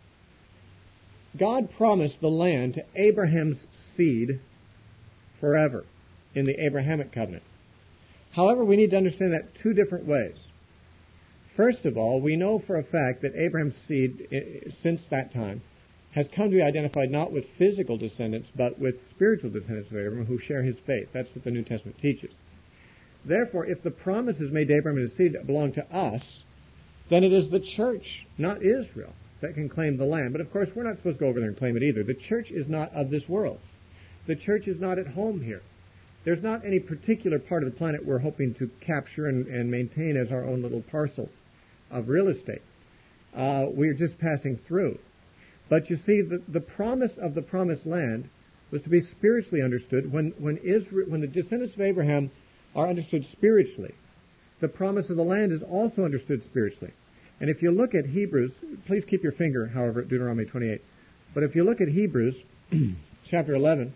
God promised the land to Abraham's seed forever in the Abrahamic covenant. However, we need to understand that two different ways. First of all, we know for a fact that Abraham's seed, since that time, has come to be identified not with physical descendants, but with spiritual descendants of Abraham who share his faith. That's what the New Testament teaches. Therefore, if the promises made to Abraham and his seed belong to us, then it is the church, not Israel, that can claim the land. But of course, we're not supposed to go over there and claim it either. The church is not of this world. The church is not at home here. There's not any particular part of the planet we're hoping to capture and maintain as our own little parcel of real estate. We're just passing through. But you see, the promise of the promised land was to be spiritually understood. When the descendants of Abraham are understood spiritually, the promise of the land is also understood spiritually. And if you look at Hebrews, please keep your finger, however, at Deuteronomy 28. But if you look at Hebrews chapter 11,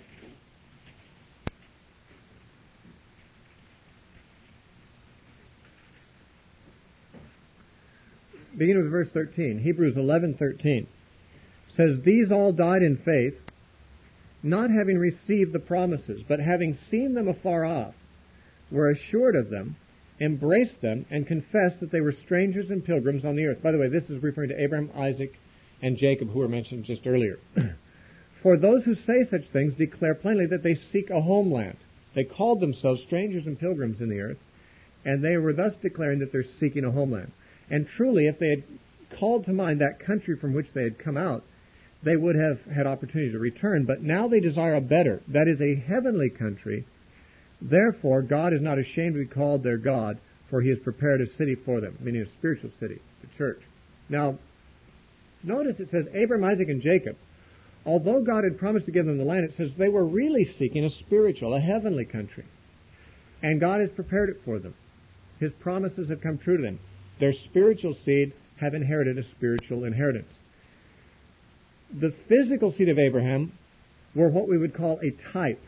beginning with verse 13, Hebrews 11:13 says, "These all died in faith, not having received the promises, but having seen them afar off, were assured of them, embraced them, and confessed that they were strangers and pilgrims on the earth." By the way, this is referring to Abraham, Isaac, and Jacob, who were mentioned just earlier. For those who say such things declare plainly that they seek a homeland. They called themselves strangers and pilgrims in the earth, and they were thus declaring that they're seeking a homeland. And truly, if they had called to mind that country from which they had come out, they would have had opportunity to return. But now they desire a better, that is, a heavenly country. Therefore, God is not ashamed to be called their God, for He has prepared a city for them, meaning a spiritual city, the church. Now, notice it says Abraham, Isaac, and Jacob. Although God had promised to give them the land, it says they were really seeking a spiritual, a heavenly country. And God has prepared it for them. His promises have come true to them. Their spiritual seed have inherited a spiritual inheritance. The physical seed of Abraham were what we would call a type.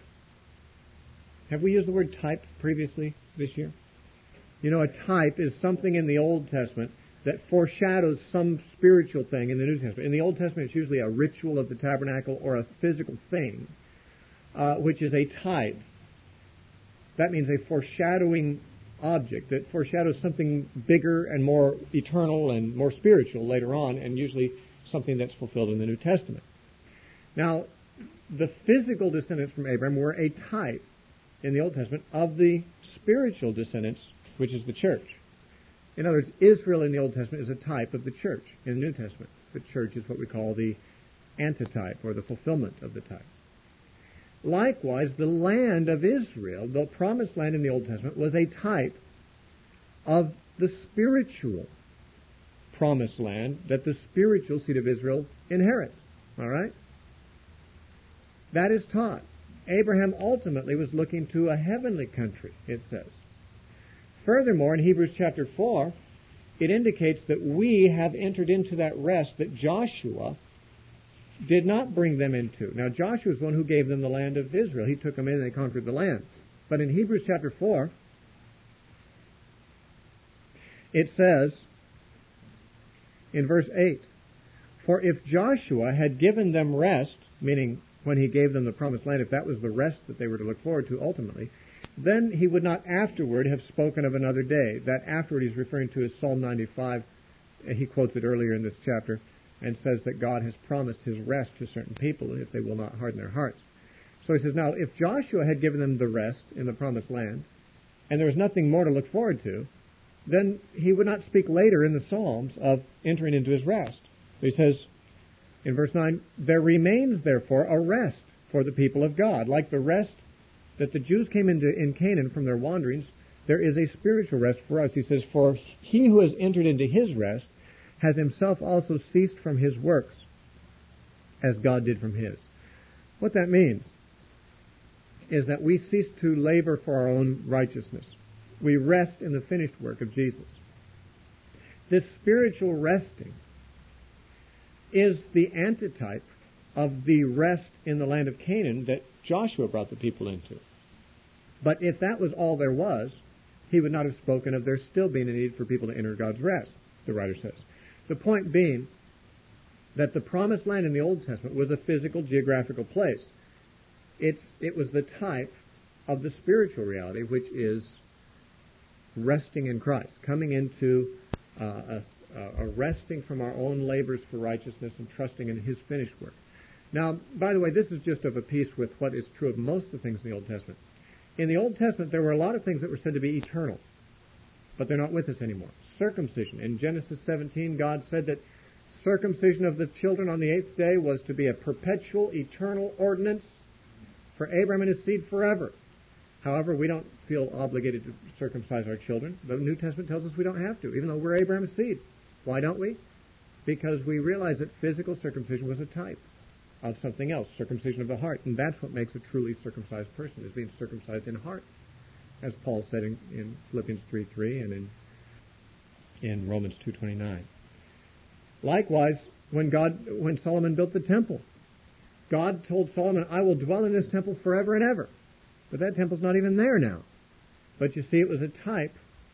Have we used the word type previously this year? You know, a type is something in the Old Testament that foreshadows some spiritual thing in the New Testament. In the Old Testament, it's usually a ritual of the tabernacle or a physical thing, which is a type. That means a foreshadowing object that foreshadows something bigger and more eternal and more spiritual later on, and usually something that's fulfilled in the New Testament. Now, the physical descendants from Abraham were a type in the Old Testament of the spiritual descendants, which is the church. In other words, Israel in the Old Testament is a type of the church in the New Testament. The church is what we call the antitype, or the fulfillment of the type. Likewise, the land of Israel, the promised land in the Old Testament, was a type of the spiritual promised land that the spiritual seed of Israel inherits. All right? That is taught. Abraham ultimately was looking to a heavenly country, it says. Furthermore, in Hebrews chapter 4, it indicates that we have entered into that rest that Joshua did not bring them into. Now, Joshua is the one who gave them the land of Israel. He took them in and they conquered the land. But in Hebrews chapter 4, it says, in verse 8, for if Joshua had given them rest, meaning when he gave them the promised land, if that was the rest that they were to look forward to ultimately, then he would not afterward have spoken of another day. That afterward he's referring to is Psalm 95. He quotes it earlier in this chapter and says that God has promised his rest to certain people if they will not harden their hearts. So he says, now, if Joshua had given them the rest in the promised land, and there was nothing more to look forward to, then he would not speak later in the Psalms of entering into his rest. So he says in verse 9, there remains therefore a rest for the people of God. Like the rest that the Jews came into in Canaan from their wanderings, there is a spiritual rest for us. He says, for he who has entered into his rest has himself also ceased from his works, as God did from his. What that means is that we cease to labor for our own righteousness. We rest in the finished work of Jesus. This spiritual resting is the antitype of the rest in the land of Canaan that Joshua brought the people into. But if that was all there was, he would not have spoken of there still being a need for people to enter God's rest, the writer says. The point being that the promised land in the Old Testament was a physical, geographical place. It was the type of the spiritual reality, which is resting in Christ, coming into a resting from our own labors for righteousness and trusting in his finished work. Now, by the way, this is just of a piece with what is true of most of the things in the Old Testament. In the Old Testament, there were a lot of things that were said to be eternal, but they're not with us anymore. Circumcision. In Genesis 17, God said that circumcision of the children on the 8th day was to be a perpetual, eternal ordinance for Abraham and his seed forever. However, we don't feel obligated to circumcise our children. The New Testament tells us we don't have to, even though we're Abraham's seed. Why don't we? Because we realize that physical circumcision was a type of something else, circumcision of the heart. And that's what makes a truly circumcised person, is being circumcised in heart, as Paul said in Philippians 3:3 and in Romans 2:29. Likewise, when Solomon built the temple, God told Solomon, I will dwell in this temple forever and ever. But that temple's not even there now. But you see, it was a type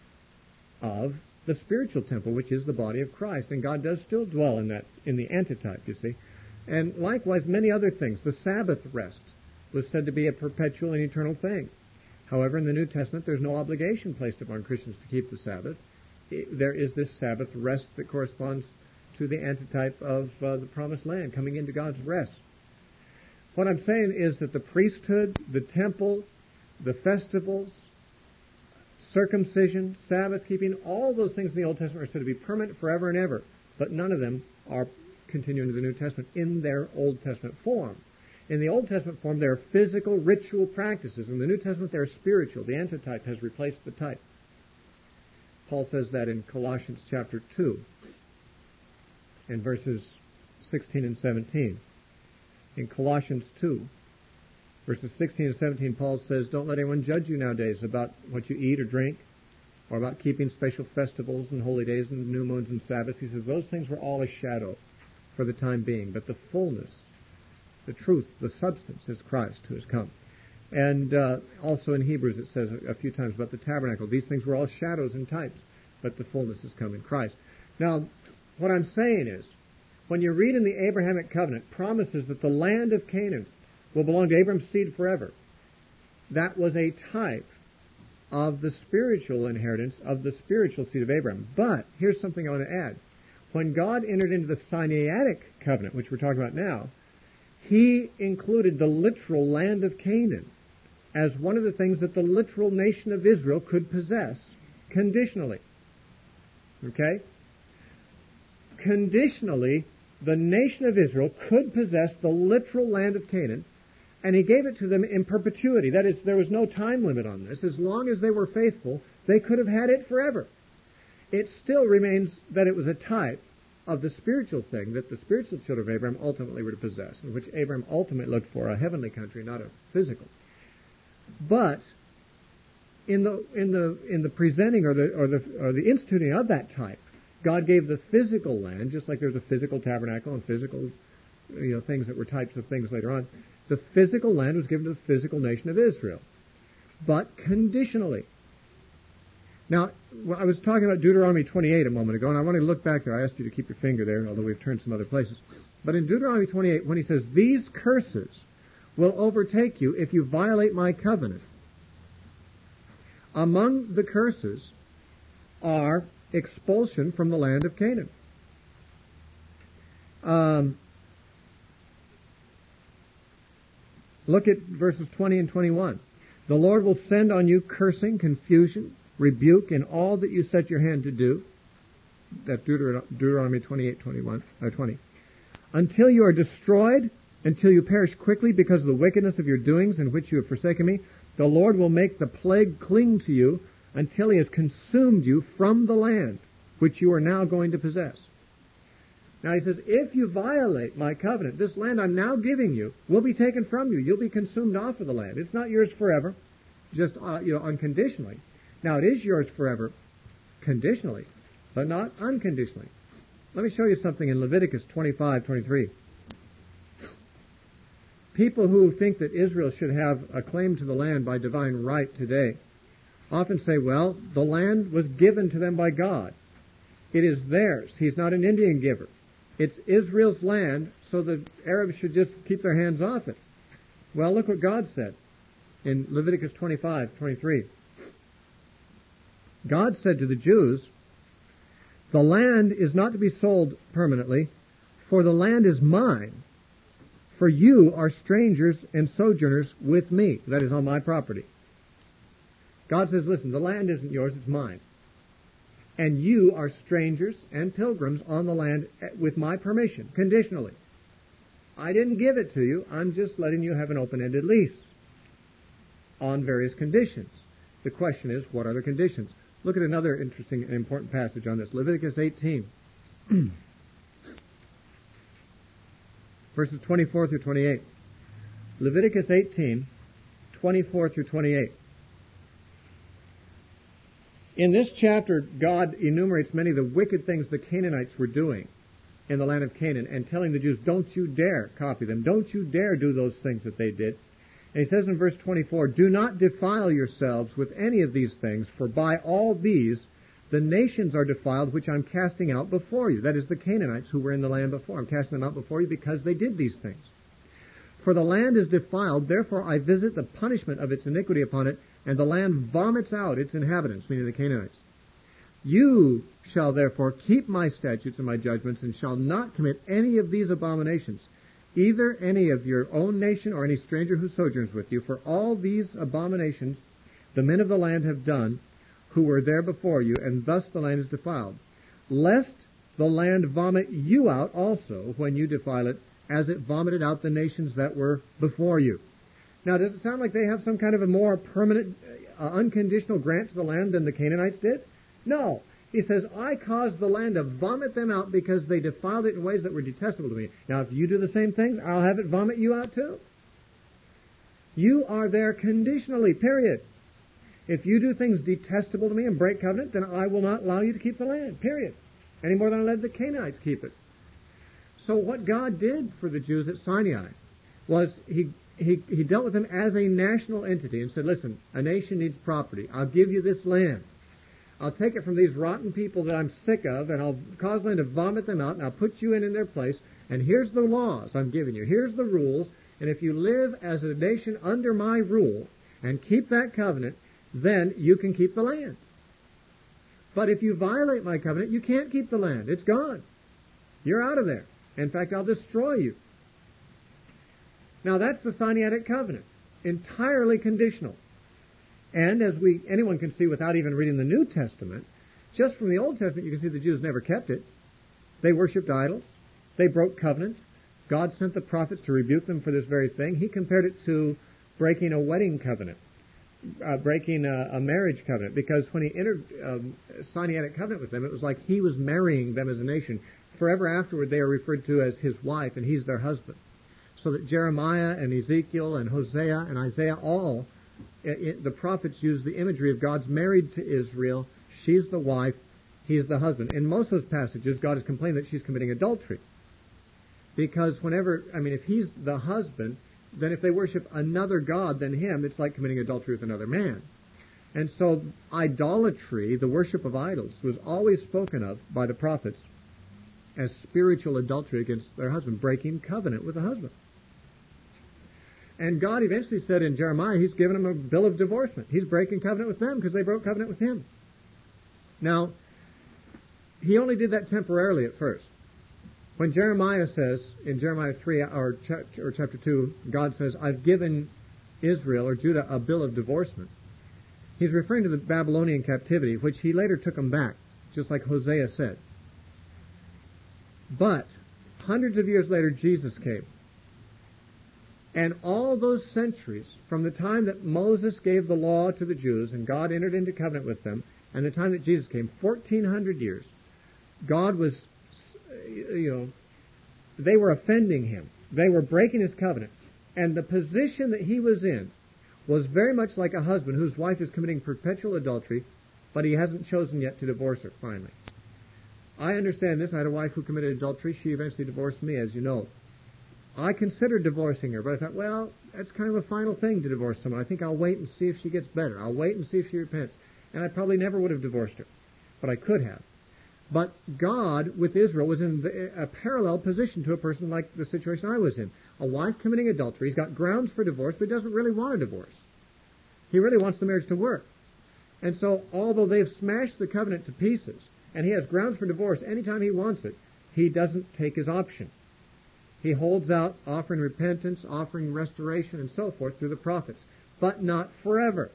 of the spiritual temple, which is the body of Christ. And God does still dwell in the antitype, you see. And likewise, many other things. The Sabbath rest was said to be a perpetual and eternal thing. However, in the New Testament, there's no obligation placed upon Christians to keep the Sabbath. There is this Sabbath rest that corresponds to the antitype of the promised land, coming into God's rest. What I'm saying is that the priesthood, the temple, the festivals, circumcision, Sabbath keeping, all those things in the Old Testament are said to be permanent forever and ever, but none of them are continuing to the New Testament in their Old Testament form. In the Old Testament form, they are physical, ritual practices. In the New Testament, they are spiritual. The antitype has replaced the type. Paul says that in Colossians chapter 2, in verses 16 and 17. In Colossians 2, verses 16 and 17, Paul says, "Don't let anyone judge you nowadays about what you eat or drink, or about keeping special festivals and holy days and new moons and Sabbaths." He says those things were all a shadow for the time being, but the fullness, the truth, the substance is Christ who has come. And also in Hebrews it says a few times about the tabernacle. These things were all shadows and types, but the fullness has come in Christ. Now, what I'm saying is, when you read in the Abrahamic covenant promises that the land of Canaan will belong to Abraham's seed forever, that was a type of the spiritual inheritance of the spiritual seed of Abraham. But here's something I want to add. When God entered into the Sinaitic covenant, which we're talking about now, He included the literal land of Canaan as one of the things that the literal nation of Israel could possess conditionally. Okay? Conditionally, the nation of Israel could possess the literal land of Canaan, and He gave it to them in perpetuity. That is, there was no time limit on this. As long as they were faithful, they could have had it forever. It still remains that it was a type of the spiritual thing that the spiritual children of Abraham ultimately were to possess, in which Abraham ultimately looked for a heavenly country, not a physical. But in the presenting or the instituting of that type, God gave the physical land, just like there's a physical tabernacle and physical things that were types of things later on. The physical land was given to the physical nation of Israel, but conditionally. Now, I was talking about Deuteronomy 28 a moment ago, and I want to look back there. I asked you to keep your finger there, although we've turned some other places. But in Deuteronomy 28, when He says, "These curses will overtake you if you violate my covenant," among the curses are expulsion from the land of Canaan. Look at verses 20 and 21. "The Lord will send on you cursing, confusion, rebuke in all that you set your hand to do." That's Deuteronomy 28:20. "Until you are destroyed, until you perish quickly because of the wickedness of your doings in which you have forsaken me, the Lord will make the plague cling to you until He has consumed you from the land which you are now going to possess." Now He says, if you violate my covenant, this land I'm now giving you will be taken from you. You'll be consumed off of the land. It's not yours forever, just unconditionally. Now it is yours forever, conditionally, but not unconditionally. Let me show you something in Leviticus 25:23. People who think that Israel should have a claim to the land by divine right today often say, well, the land was given to them by God. It is theirs. He's not an Indian giver. It's Israel's land, so the Arabs should just keep their hands off it. Well, look what God said in Leviticus 25:23. God said to the Jews, "The land is not to be sold permanently, for the land is mine. For you are strangers and sojourners with me." That is on my property. God says, listen, the land isn't yours, it's mine. And you are strangers and pilgrims on the land with my permission, conditionally. I didn't give it to you, I'm just letting you have an open-ended lease on various conditions. The question is, what are the conditions? Look at another interesting and important passage on this. Leviticus 18, verses 24 through 28. Leviticus 18, 24 through 28. In this chapter, God enumerates many of the wicked things the Canaanites were doing in the land of Canaan and telling the Jews, don't you dare copy them. Don't you dare do those things that they did. And He says in verse 24, "Do not defile yourselves with any of these things, for by all these the nations are defiled, which I'm casting out before you." That is the Canaanites who were in the land before. I'm casting them out before you because they did these things. "For the land is defiled, therefore I visit the punishment of its iniquity upon it, and the land vomits out its inhabitants," meaning the Canaanites. "You shall therefore keep my statutes and my judgments, and shall not commit any of these abominations. either any of your own nation or any stranger who sojourns with you, for all these abominations the men of the land have done who were there before you, and thus the land is defiled. Lest the land vomit you out also when you defile it, as it vomited out the nations that were before you. Now, does it sound like they have some kind of a more permanent, unconditional grant to the land than the Canaanites did? No. He says, I caused the land to vomit them out because they defiled it in ways that were detestable to me. Now, if you do the same things, I'll have it vomit you out too. You are there conditionally, period. If you do things detestable to me and break covenant, then I will not allow you to keep the land, period. Any more than I let the Canaanites keep it. So what God did for the Jews at Sinai was He dealt with them as a national entity and said, listen, a nation needs property. I'll give you this land. I'll take it from these rotten people that I'm sick of, and I'll cause them to vomit them out, and I'll put you in their place, and here's the laws I'm giving you. Here's the rules, and if you live as a nation under my rule and keep that covenant, then you can keep the land. But if you violate my covenant, you can't keep the land. It's gone. You're out of there. In fact, I'll destroy you. Now, that's the Sinaitic covenant, entirely conditional. And as anyone can see without even reading the New Testament, just from the Old Testament, you can see the Jews never kept it. They worshipped idols. They broke covenant. God sent the prophets to rebuke them for this very thing. He compared it to breaking a wedding covenant, breaking a marriage covenant, because when he entered Sinaitic covenant with them, it was like he was marrying them as a nation. Forever afterward, they are referred to as his wife, and he's their husband. So that Jeremiah and Ezekiel and Hosea and Isaiah, all, the prophets use the imagery of God's married to Israel. She's the wife, he's the husband. In most of those passages, God is complaining that she's committing adultery. Because if he's the husband, then if they worship another god than him, it's like committing adultery with another man. And so idolatry, the worship of idols, was always spoken of by the prophets as spiritual adultery against their husband, breaking covenant with the husband. And God eventually said in Jeremiah, he's given them a bill of divorcement. He's breaking covenant with them because they broke covenant with him. Now, he only did that temporarily at first. When Jeremiah says, in Jeremiah 3 or chapter 2, God says, I've given Israel or Judah a bill of divorcement. He's referring to the Babylonian captivity, which he later took them back, just like Hosea said. But hundreds of years later, Jesus came. And all those centuries, from the time that Moses gave the law to the Jews and God entered into covenant with them, and the time that Jesus came, 1,400 years, God was, they were offending him. They were breaking his covenant. And the position that he was in was very much like a husband whose wife is committing perpetual adultery, but he hasn't chosen yet to divorce her, finally. I understand this. I had a wife who committed adultery. She eventually divorced me, as you know. I considered divorcing her, but I thought, well, that's kind of a final thing to divorce someone. I think I'll wait and see if she gets better. I'll wait and see if she repents. And I probably never would have divorced her, but I could have. But God, with Israel, was in a parallel position to a person like the situation I was in. A wife committing adultery. He's got grounds for divorce, but he doesn't really want a divorce. He really wants the marriage to work. And so, although they've smashed the covenant to pieces, and he has grounds for divorce anytime he wants it, he doesn't take his option. He holds out, offering repentance, offering restoration, and so forth through the prophets, but not forever.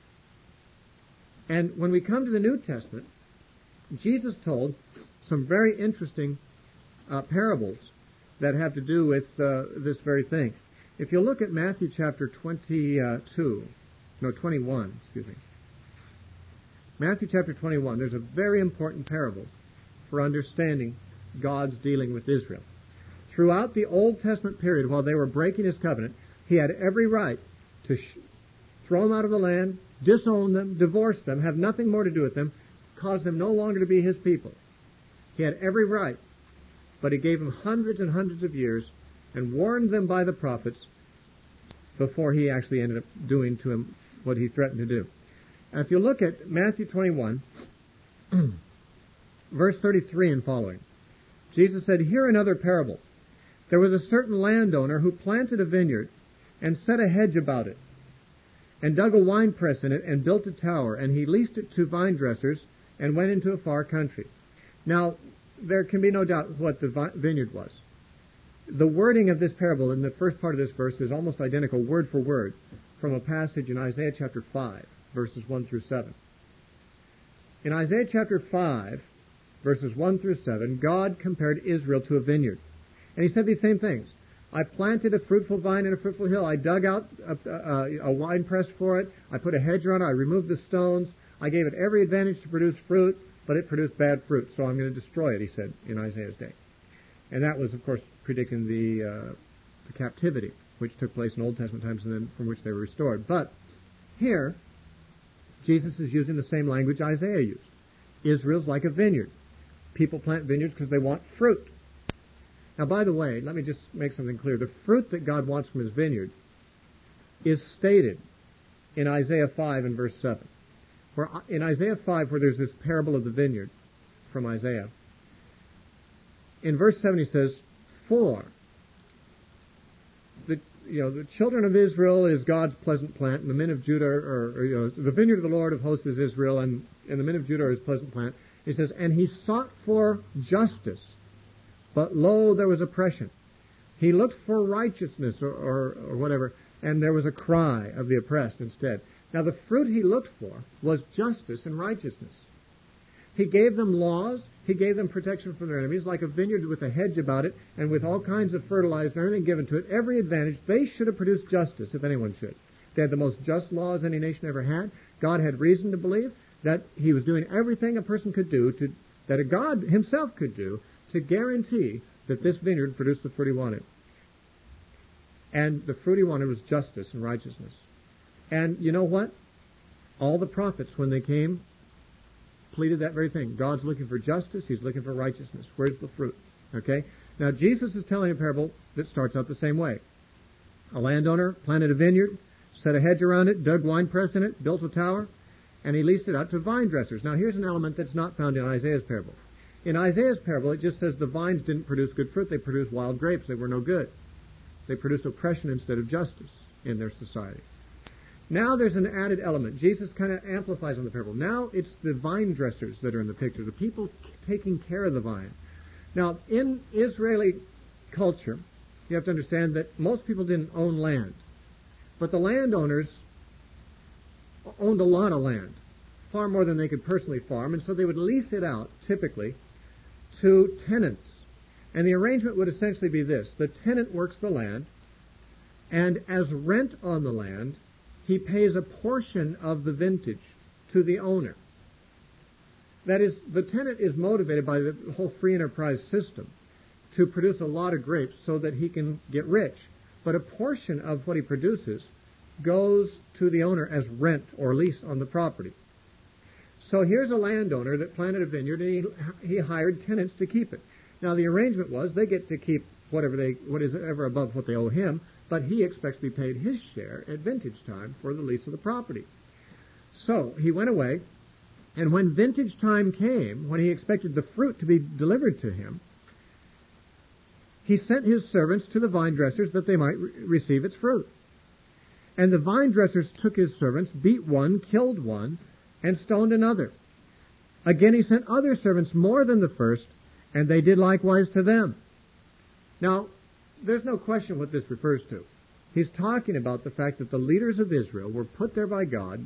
And when we come to the New Testament, Jesus told some very interesting parables that have to do with this very thing. If you look at Matthew chapter 21, Matthew chapter 21, there's a very important parable for understanding God's dealing with Israel. Throughout the Old Testament period, while they were breaking his covenant, he had every right to throw them out of the land, disown them, divorce them, have nothing more to do with them, cause them no longer to be his people. He had every right, but he gave them hundreds and hundreds of years and warned them by the prophets before he actually ended up doing to him what he threatened to do. Now, if you look at Matthew 21, verse 33 and following, Jesus said, "Hear another parable. There was a certain landowner who planted a vineyard and set a hedge about it, and dug a winepress in it, and built a tower, and he leased it to vine dressers, and went into a far country." Now, there can be no doubt what the vineyard was. The wording of this parable in the first part of this verse is almost identical, word for word, from a passage in Isaiah chapter 5, verses 1 through 7. In Isaiah chapter 5, verses 1 through 7, God compared Israel to a vineyard. And he said these same things. I planted a fruitful vine and a fruitful hill. I dug out a wine press for it. I put a hedge around it. I removed the stones. I gave it every advantage to produce fruit, but it produced bad fruit, so I'm going to destroy it, he said in Isaiah's day. And that was, of course, predicting the captivity, which took place in Old Testament times and then from which they were restored. But here, Jesus is using the same language Isaiah used. Israel's like a vineyard. People plant vineyards because they want fruit. Now, by the way, let me just make something clear. The fruit that God wants from his vineyard is stated in Isaiah 5 and verse 7. In Isaiah 5, where there's this parable of the vineyard from Isaiah, in verse 7 he says, For the children of Israel is God's pleasant plant, and the men of Judah, the vineyard of the Lord of hosts is Israel, and the men of Judah are his pleasant plant. He says, and he sought for justice, but lo, there was oppression. He looked for righteousness or whatever, and there was a cry of the oppressed instead. Now the fruit he looked for was justice and righteousness. He gave them laws. He gave them protection from their enemies, like a vineyard with a hedge about it, and with all kinds of fertilizer and everything given to it, every advantage. They should have produced justice, if anyone should. They had the most just laws any nation ever had. God had reason to believe that he was doing everything a person could do, that a God himself could do, to guarantee that this vineyard produced the fruit he wanted. And the fruit he wanted was justice and righteousness. And you know what? All the prophets, when they came, pleaded that very thing. God's looking for justice. He's looking for righteousness. Where's the fruit? Okay? Now, Jesus is telling a parable that starts out the same way. A landowner planted a vineyard, set a hedge around it, dug wine press in it, built a tower, and he leased it out to vine dressers. Now, here's an element that's not found in Isaiah's parable. In Isaiah's parable, it just says the vines didn't produce good fruit. They produced wild grapes. They were no good. They produced oppression instead of justice in their society. Now there's an added element. Jesus kind of amplifies on the parable. Now it's the vine dressers that are in the picture, the people taking care of the vine. Now, in Israeli culture, you have to understand that most people didn't own land. But the landowners owned a lot of land, far more than they could personally farm, and so they would lease it out, typically, to tenants. And the arrangement would essentially be this. The tenant works the land, and as rent on the land, he pays a portion of the vintage to the owner. That is, the tenant is motivated by the whole free enterprise system to produce a lot of grapes so that he can get rich. But a portion of what he produces goes to the owner as rent or lease on the property. So here's a landowner that planted a vineyard, and he hired tenants to keep it. Now the arrangement was they get to keep what is ever above what they owe him, but he expects to be paid his share at vintage time for the lease of the property. So he went away, and when vintage time came, when he expected the fruit to be delivered to him, he sent his servants to the vine dressers that they might receive its fruit. And the vine dressers took his servants, beat one, killed one, and stoned another. Again he sent other servants more than the first, and they did likewise to them. Now, there's no question what this refers to. He's talking about the fact that the leaders of Israel were put there by God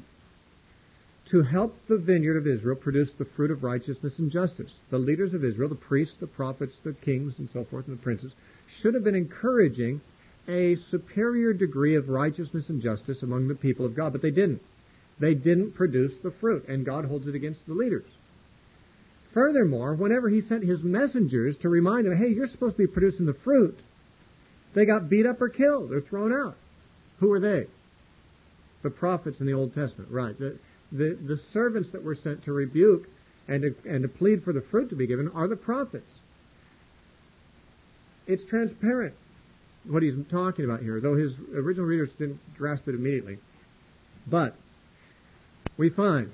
to help the vineyard of Israel produce the fruit of righteousness and justice. The leaders of Israel, the priests, the prophets, the kings, and so forth, and the princes, should have been encouraging a superior degree of righteousness and justice among the people of God, but they didn't. They didn't produce the fruit, and God holds it against the leaders. Furthermore, whenever he sent his messengers to remind them, hey, you're supposed to be producing the fruit, they got beat up or killed or thrown out. Who were they? The prophets in the Old Testament, right. The servants that were sent to rebuke and to plead for the fruit to be given are the prophets. It's transparent what he's talking about here, though his original readers didn't grasp it immediately. But we find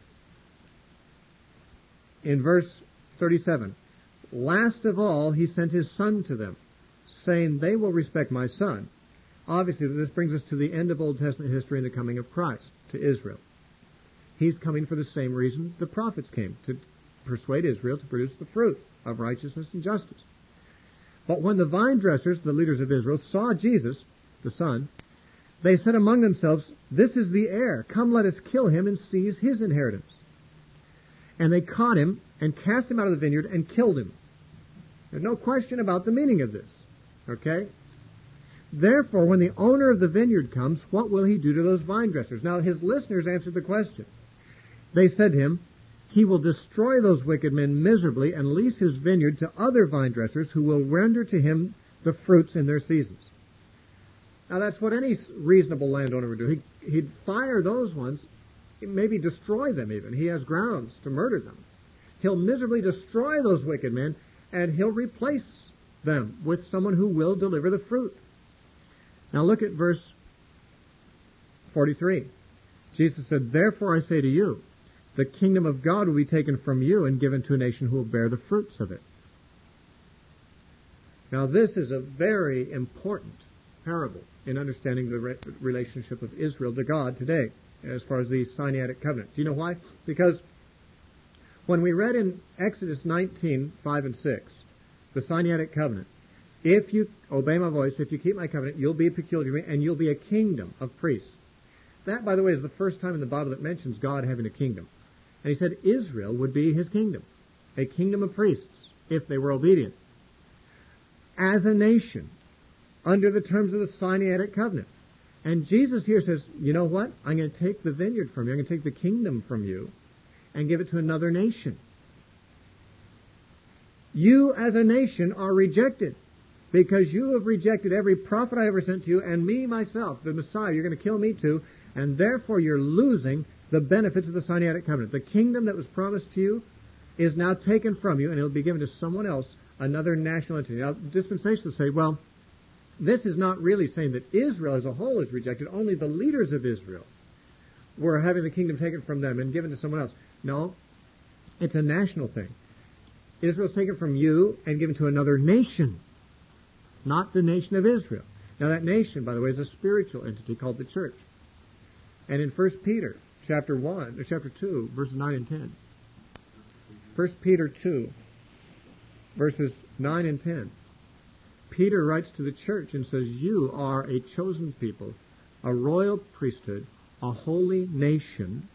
in verse 37, last of all he sent his son to them, saying, they will respect my son. Obviously, this brings us to the end of Old Testament history and the coming of Christ to Israel. He's coming for the same reason the prophets came, to persuade Israel to produce the fruit of righteousness and justice. But when the vine dressers, the leaders of Israel, saw Jesus, the Son, they said among themselves, "This is the heir. Come, let us kill him and seize his inheritance." And they caught him and cast him out of the vineyard and killed him. There's no question about the meaning of this. Okay? Therefore, when the owner of the vineyard comes, what will he do to those vine dressers? Now, his listeners answered the question. They said to him, "He will destroy those wicked men miserably and lease his vineyard to other vine dressers who will render to him the fruits in their seasons." Now, that's what any reasonable landowner would do. He'd fire those ones, maybe destroy them even. He has grounds to murder them. He'll miserably destroy those wicked men, and he'll replace them with someone who will deliver the fruit. Now look at verse 43. Jesus said, "Therefore I say to you, the kingdom of God will be taken from you and given to a nation who will bear the fruits of it." Now this is a very important parable in understanding the relationship of Israel to God today as far as the Sinaitic covenant. Do you know why? Because when we read in Exodus 19, 5 and 6, the Sinaitic covenant, if you obey my voice, if you keep my covenant, you'll be peculiar to me, and you'll be a kingdom of priests. That, by the way, is the first time in the Bible that mentions God having a kingdom. And he said Israel would be his kingdom, a kingdom of priests, if they were obedient. As a nation, under the terms of the Sinaitic covenant. And Jesus here says, you know what? I'm going to take the vineyard from you. I'm going to take the kingdom from you and give it to another nation. You as a nation are rejected because you have rejected every prophet I ever sent to you and me myself, the Messiah. You're going to kill me too, and therefore you're losing the benefits of the Sinaitic covenant. The kingdom that was promised to you is now taken from you, and it'll be given to someone else, another national entity. Now, dispensationalists say, well, this is not really saying that Israel as a whole is rejected. Only the leaders of Israel were having the kingdom taken from them and given to someone else. No, it's a national thing. Israel's taken from you and given to another nation, not the nation of Israel. Now that nation, by the way, is a spiritual entity called the church. And in 1 Peter chapter 2, verses 9 and 10. 1 Peter 2, verses 9 and 10. Peter writes to the church and says, "You are a chosen people, a royal priesthood, a holy nation."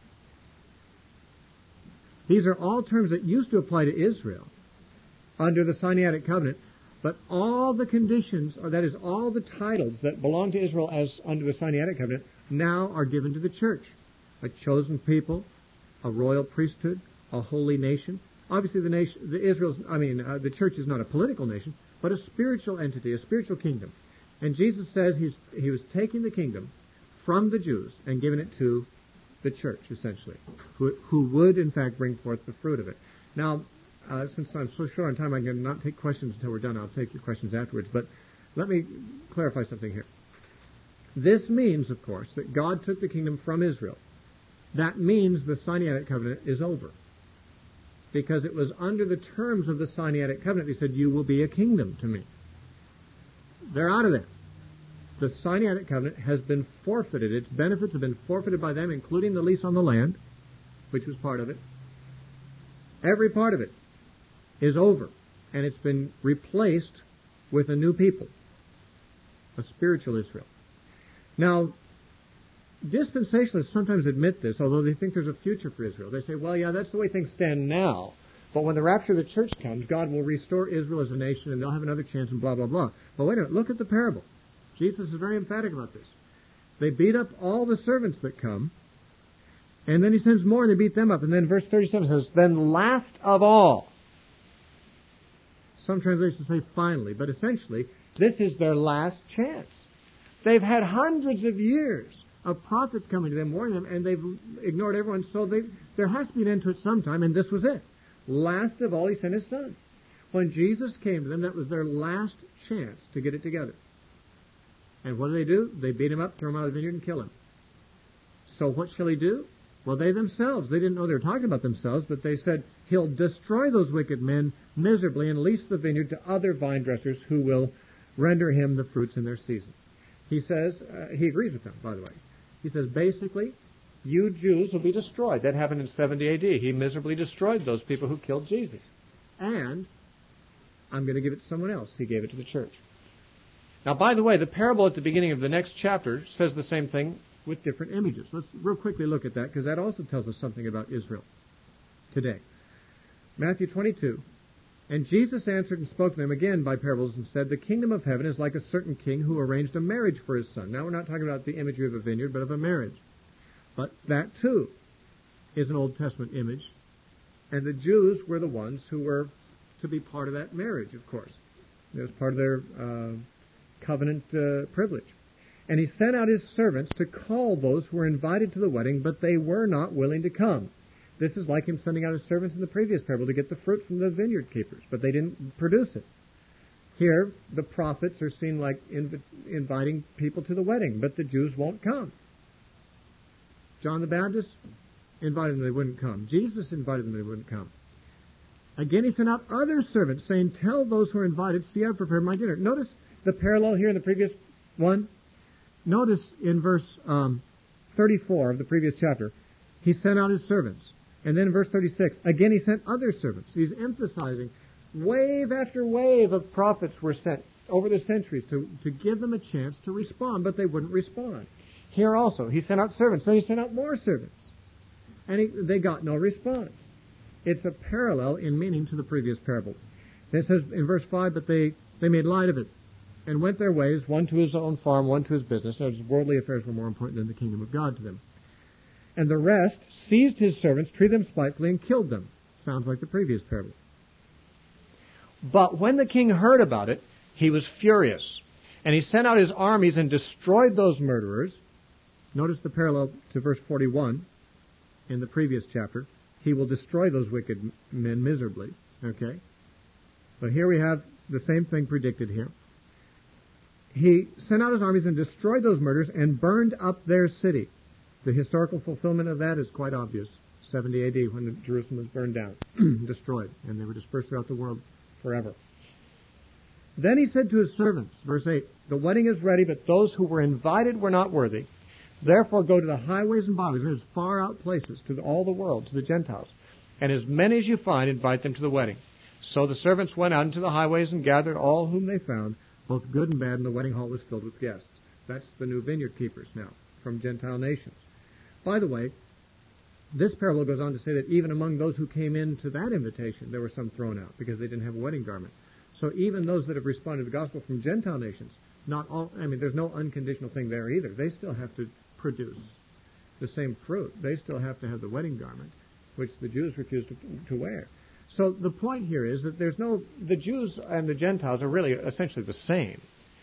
These are all terms that used to apply to Israel under the Sinaitic covenant, but all the conditions, or that is, all the titles that belong to Israel as under the Sinaitic covenant, now are given to the church. A chosen people, a royal priesthood, a holy nation. Obviously, the church is not a political nation, but a spiritual entity, a spiritual kingdom. And Jesus says he was taking the kingdom from the Jews and giving it to the church, essentially, who would, in fact, bring forth the fruit of it. Now, since I'm so short on time, I'm going to not take questions until we're done. I'll take your questions afterwards. But let me clarify something here. This means, of course, that God took the kingdom from Israel. That means the Sinaitic covenant is over. Because it was under the terms of the Sinaitic covenant. He said, "You will be a kingdom to me." They're out of there. The Sinaitic covenant has been forfeited. Its benefits have been forfeited by them, including the lease on the land, which was part of it. Every part of it is over. And it's been replaced with a new people, a spiritual Israel. Now, dispensationalists sometimes admit this, although they think there's a future for Israel. They say, well, yeah, that's the way things stand now. But when the rapture of the church comes, God will restore Israel as a nation, and they'll have another chance, and blah, blah, blah. But wait a minute, look at the parable. Jesus is very emphatic about this. They beat up all the servants that come, and then he sends more, and they beat them up. And then verse 37 says, "Then last of all." Some translations say finally, but essentially, this is their last chance. They've had hundreds of years of prophets coming to them, warning them, and they've ignored everyone, so there has to be an end to it sometime, and this was it. Last of all, he sent his Son. When Jesus came to them, that was their last chance to get it together. And what do? They beat him up, throw him out of the vineyard, and kill him. So what shall he do? Well, they themselves, they didn't know they were talking about themselves, but they said, he'll destroy those wicked men miserably and lease the vineyard to other vine dressers who will render him the fruits in their season. He says, he agrees with them, by the way. He says, basically, you Jews will be destroyed. That happened in 70 A.D. He miserably destroyed those people who killed Jesus. And I'm going to give it to someone else. He gave it to the church. Now, by the way, the parable at the beginning of the next chapter says the same thing with different images. Let's real quickly look at that, because that also tells us something about Israel today. Matthew 22. And Jesus answered and spoke to them again by parables and said, the kingdom of heaven is like a certain king who arranged a marriage for his son. Now, we're not talking about the imagery of a vineyard, but of a marriage. But that, too, is an Old Testament image. And the Jews were the ones who were to be part of that marriage, of course. It was part of their covenant privilege. And he sent out his servants to call those who were invited to the wedding, but they were not willing to come. This is like him sending out his servants in the previous parable to get the fruit from the vineyard keepers, but they didn't produce it. Here, the prophets are seen like inviting people to the wedding, but the Jews won't come. John the Baptist invited them, they wouldn't come. Jesus invited them, they wouldn't come. Again, he sent out other servants, saying, tell those who are invited, see, I've prepared my dinner. Notice the parallel here in the previous one. Notice in verse 34 of the previous chapter, he sent out his servants. And then in verse 36, again he sent other servants. He's emphasizing wave after wave of prophets were sent over the centuries to give them a chance to respond, but they wouldn't respond. Here also, he sent out servants. Then he sent out more servants. And they got no response. It's a parallel in meaning to the previous parable. It says in verse 5, but they made light of it and went their ways, one to his own farm, one to his business. Now, worldly affairs were more important than the kingdom of God to them. And the rest seized his servants, treated them spitefully, and killed them. Sounds like the previous parable. But when the king heard about it, he was furious. And he sent out his armies and destroyed those murderers. Notice the parallel to verse 41 in the previous chapter. He will destroy those wicked men miserably. Okay? But here we have the same thing predicted here. He sent out his armies and destroyed those murderers and burned up their city. The historical fulfillment of that is quite obvious. 70 A.D. when Jerusalem was burned down, destroyed, and they were dispersed throughout the world forever. Then he said to his servants, verse 8, the wedding is ready, but those who were invited were not worthy. Therefore go to the highways and byways, there's far out places, to all the world, to the Gentiles. And as many as you find, invite them to the wedding. So the servants went out into the highways and gathered all whom they found, both good and bad, and the wedding hall was filled with guests. That's the new vineyard keepers now, from Gentile nations. By the way, this parable goes on to say that even among those who came into that invitation, there were some thrown out because they didn't have a wedding garment. So even those that have responded to the gospel from Gentile nations, not all, there's no unconditional thing there either. They still have to produce the same fruit. They still have to have the wedding garment, which the Jews refused to wear. So the point here is that the Jews and the Gentiles are really essentially the same.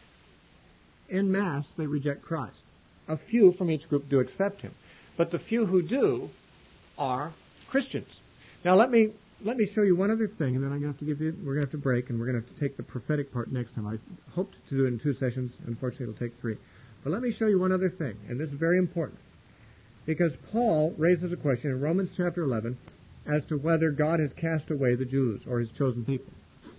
En masse, they reject Christ. A few from each group do accept him. But the few who do are Christians. Now let me show you one other thing, and then we're going to have to break, and we're going to have to take the prophetic part next time. I hoped to do it in 2 sessions. Unfortunately, it'll take 3. But let me show you one other thing, and this is very important. Because Paul raises a question in Romans chapter 11 as to whether God has cast away the Jews or his chosen people.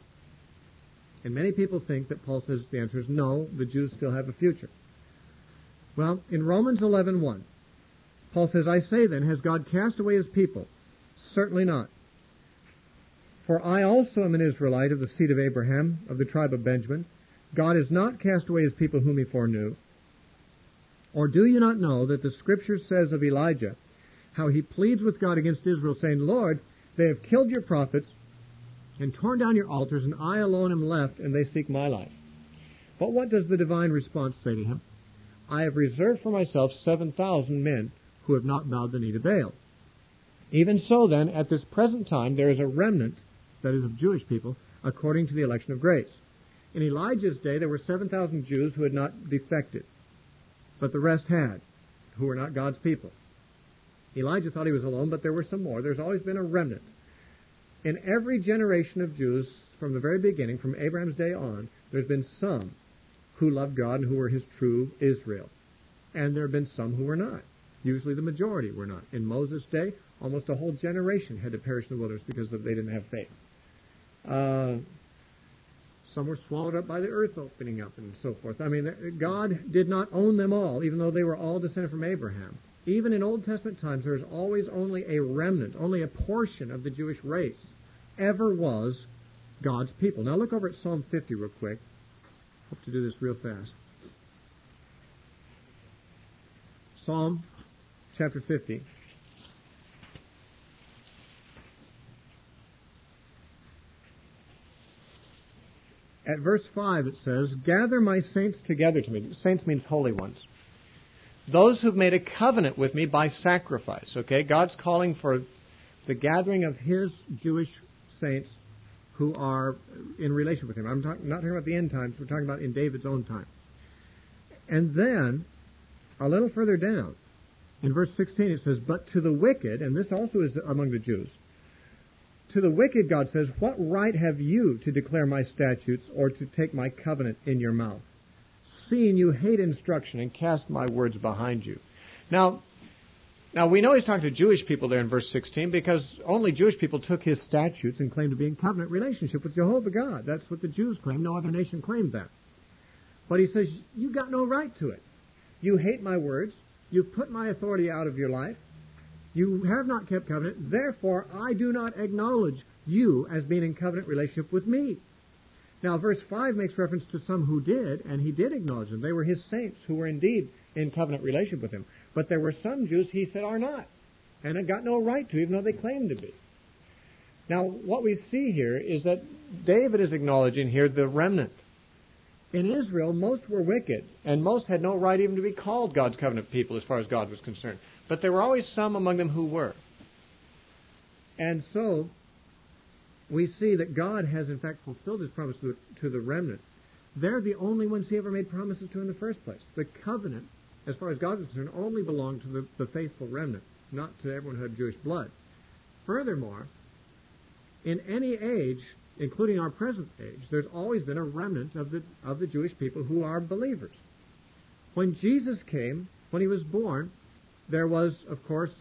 And many people think that Paul says the answer is no, the Jews still have a future. Well, in Romans 11:1, Paul says, I say then, has God cast away his people? Certainly not. For I also am an Israelite of the seed of Abraham, of the tribe of Benjamin. God has not cast away his people whom he foreknew. Or do you not know that the Scripture says of Elijah, how he pleads with God against Israel, saying, Lord, they have killed your prophets and torn down your altars, and I alone am left, and they seek my life. But what does the divine response say to him? I have reserved for myself 7,000 men who have not bowed the knee to Baal. Even so, then, at this present time, there is a remnant, that is of Jewish people, according to the election of grace. In Elijah's day, there were 7,000 Jews who had not defected, but the rest had, who were not God's people. Elijah thought he was alone, but there were some more. There's always been a remnant. In every generation of Jews, from the very beginning, from Abraham's day on, there's been some who loved God and who were his true Israel. And there have been some who were not. Usually the majority were not. In Moses' day, almost a whole generation had to perish in the wilderness because they didn't have faith. Some were swallowed up by the earth opening up and so forth. God did not own them all, even though they were all descended from Abraham. Even in Old Testament times, there is always only a remnant, only a portion of the Jewish race ever was God's people. Now look over at Psalm 50 real quick. Hope to do this real fast. Psalm chapter 50. At verse 5 it says, "Gather my saints together to me." Saints means holy ones. "Those who've made a covenant with me by sacrifice." Okay, God's calling for the gathering of His Jewish saints who are in relation with Him. I'm not talking about the end times. We're talking about in David's own time. And then, a little further down, in verse 16 it says, "But to the wicked," and this also is among the Jews, "to the wicked," God says, "what right have you to declare my statutes or to take my covenant in your mouth? Seeing you hate instruction and cast my words behind you." Now we know He's talking to Jewish people there in verse 16 because only Jewish people took His statutes and claimed to be in covenant relationship with Jehovah God. That's what the Jews claimed. No other nation claimed that. But He says, you got no right to it. You hate my words. You've put my authority out of your life. You have not kept covenant. Therefore, I do not acknowledge you as being in covenant relationship with me. Now, verse 5 makes reference to some who did, and He did acknowledge them. They were His saints who were indeed in covenant relationship with Him. But there were some Jews He said are not, and had got no right to, even though they claimed to be. Now, what we see here is that David is acknowledging here the remnant. In Israel, most were wicked, and most had no right even to be called God's covenant people as far as God was concerned. But there were always some among them who were. And so, we see that God has in fact fulfilled His promise to the remnant. They're the only ones He ever made promises to in the first place. The covenant, as far as God was concerned, only belonged to the faithful remnant, not to everyone who had Jewish blood. Furthermore, in any age, including our present age, there's always been a remnant of the Jewish people who are believers. When Jesus came, when He was born, there was, of course,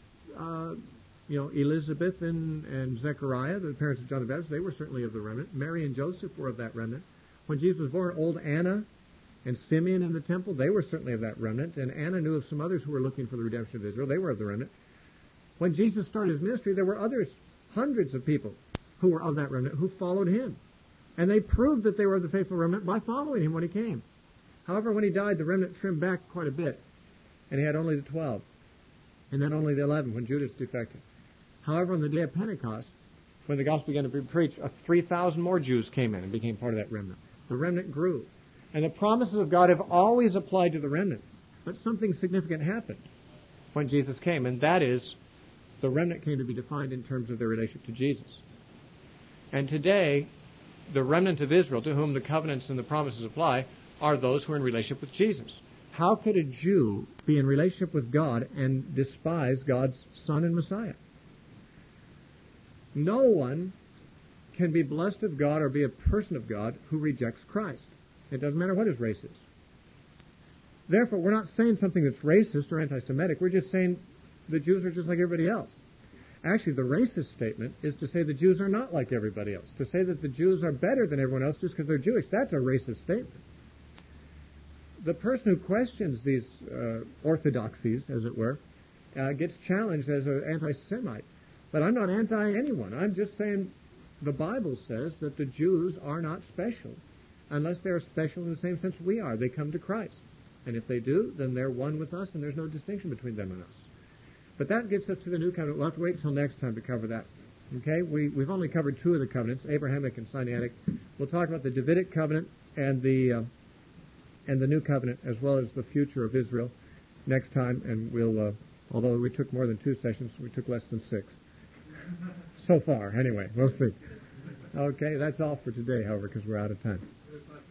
Elizabeth and Zechariah, the parents of John the Baptist. They were certainly of the remnant. Mary and Joseph were of that remnant. When Jesus was born, old Anna and Simeon in the temple, they were certainly of that remnant. And Anna knew of some others who were looking for the redemption of Israel. They were of the remnant. When Jesus started His ministry, there were others, hundreds of people who were of that remnant who followed Him. And they proved that they were of the faithful remnant by following Him when He came. However, when He died, the remnant trimmed back quite a bit. And He had only the 12. And then only the 11 when Judas defected. However, on the day of Pentecost, when the gospel began to be preached, 3,000 more Jews came in and became part of that remnant. The remnant grew. And the promises of God have always applied to the remnant. But something significant happened when Jesus came, and that is the remnant came to be defined in terms of their relationship to Jesus. And today, the remnant of Israel, to whom the covenants and the promises apply, are those who are in relationship with Jesus. How could a Jew be in relationship with God and despise God's Son and Messiah? No one can be blessed of God or be a person of God who rejects Christ. It doesn't matter what his race is. Therefore, we're not saying something that's racist or anti-Semitic. We're just saying the Jews are just like everybody else. Actually, the racist statement is to say the Jews are not like everybody else. To say that the Jews are better than everyone else just because they're Jewish, that's a racist statement. The person who questions these orthodoxies, as it were, gets challenged as an anti-Semite. But I'm not anti-anyone. I'm just saying the Bible says that the Jews are not special unless they're special in the same sense we are. They come to Christ. And if they do, then they're one with us and there's no distinction between them and us. But that gets us to the New Covenant. We'll have to wait until next time to cover that. Okay? We've only covered two of the covenants, Abrahamic and Sinaitic. We'll talk about the Davidic covenant and the New Covenant, as well as the future of Israel next time. And we'll, although we took more than 2 sessions, we took less than 6. So far, anyway. We'll see. Okay, that's all for today, however, because we're out of time.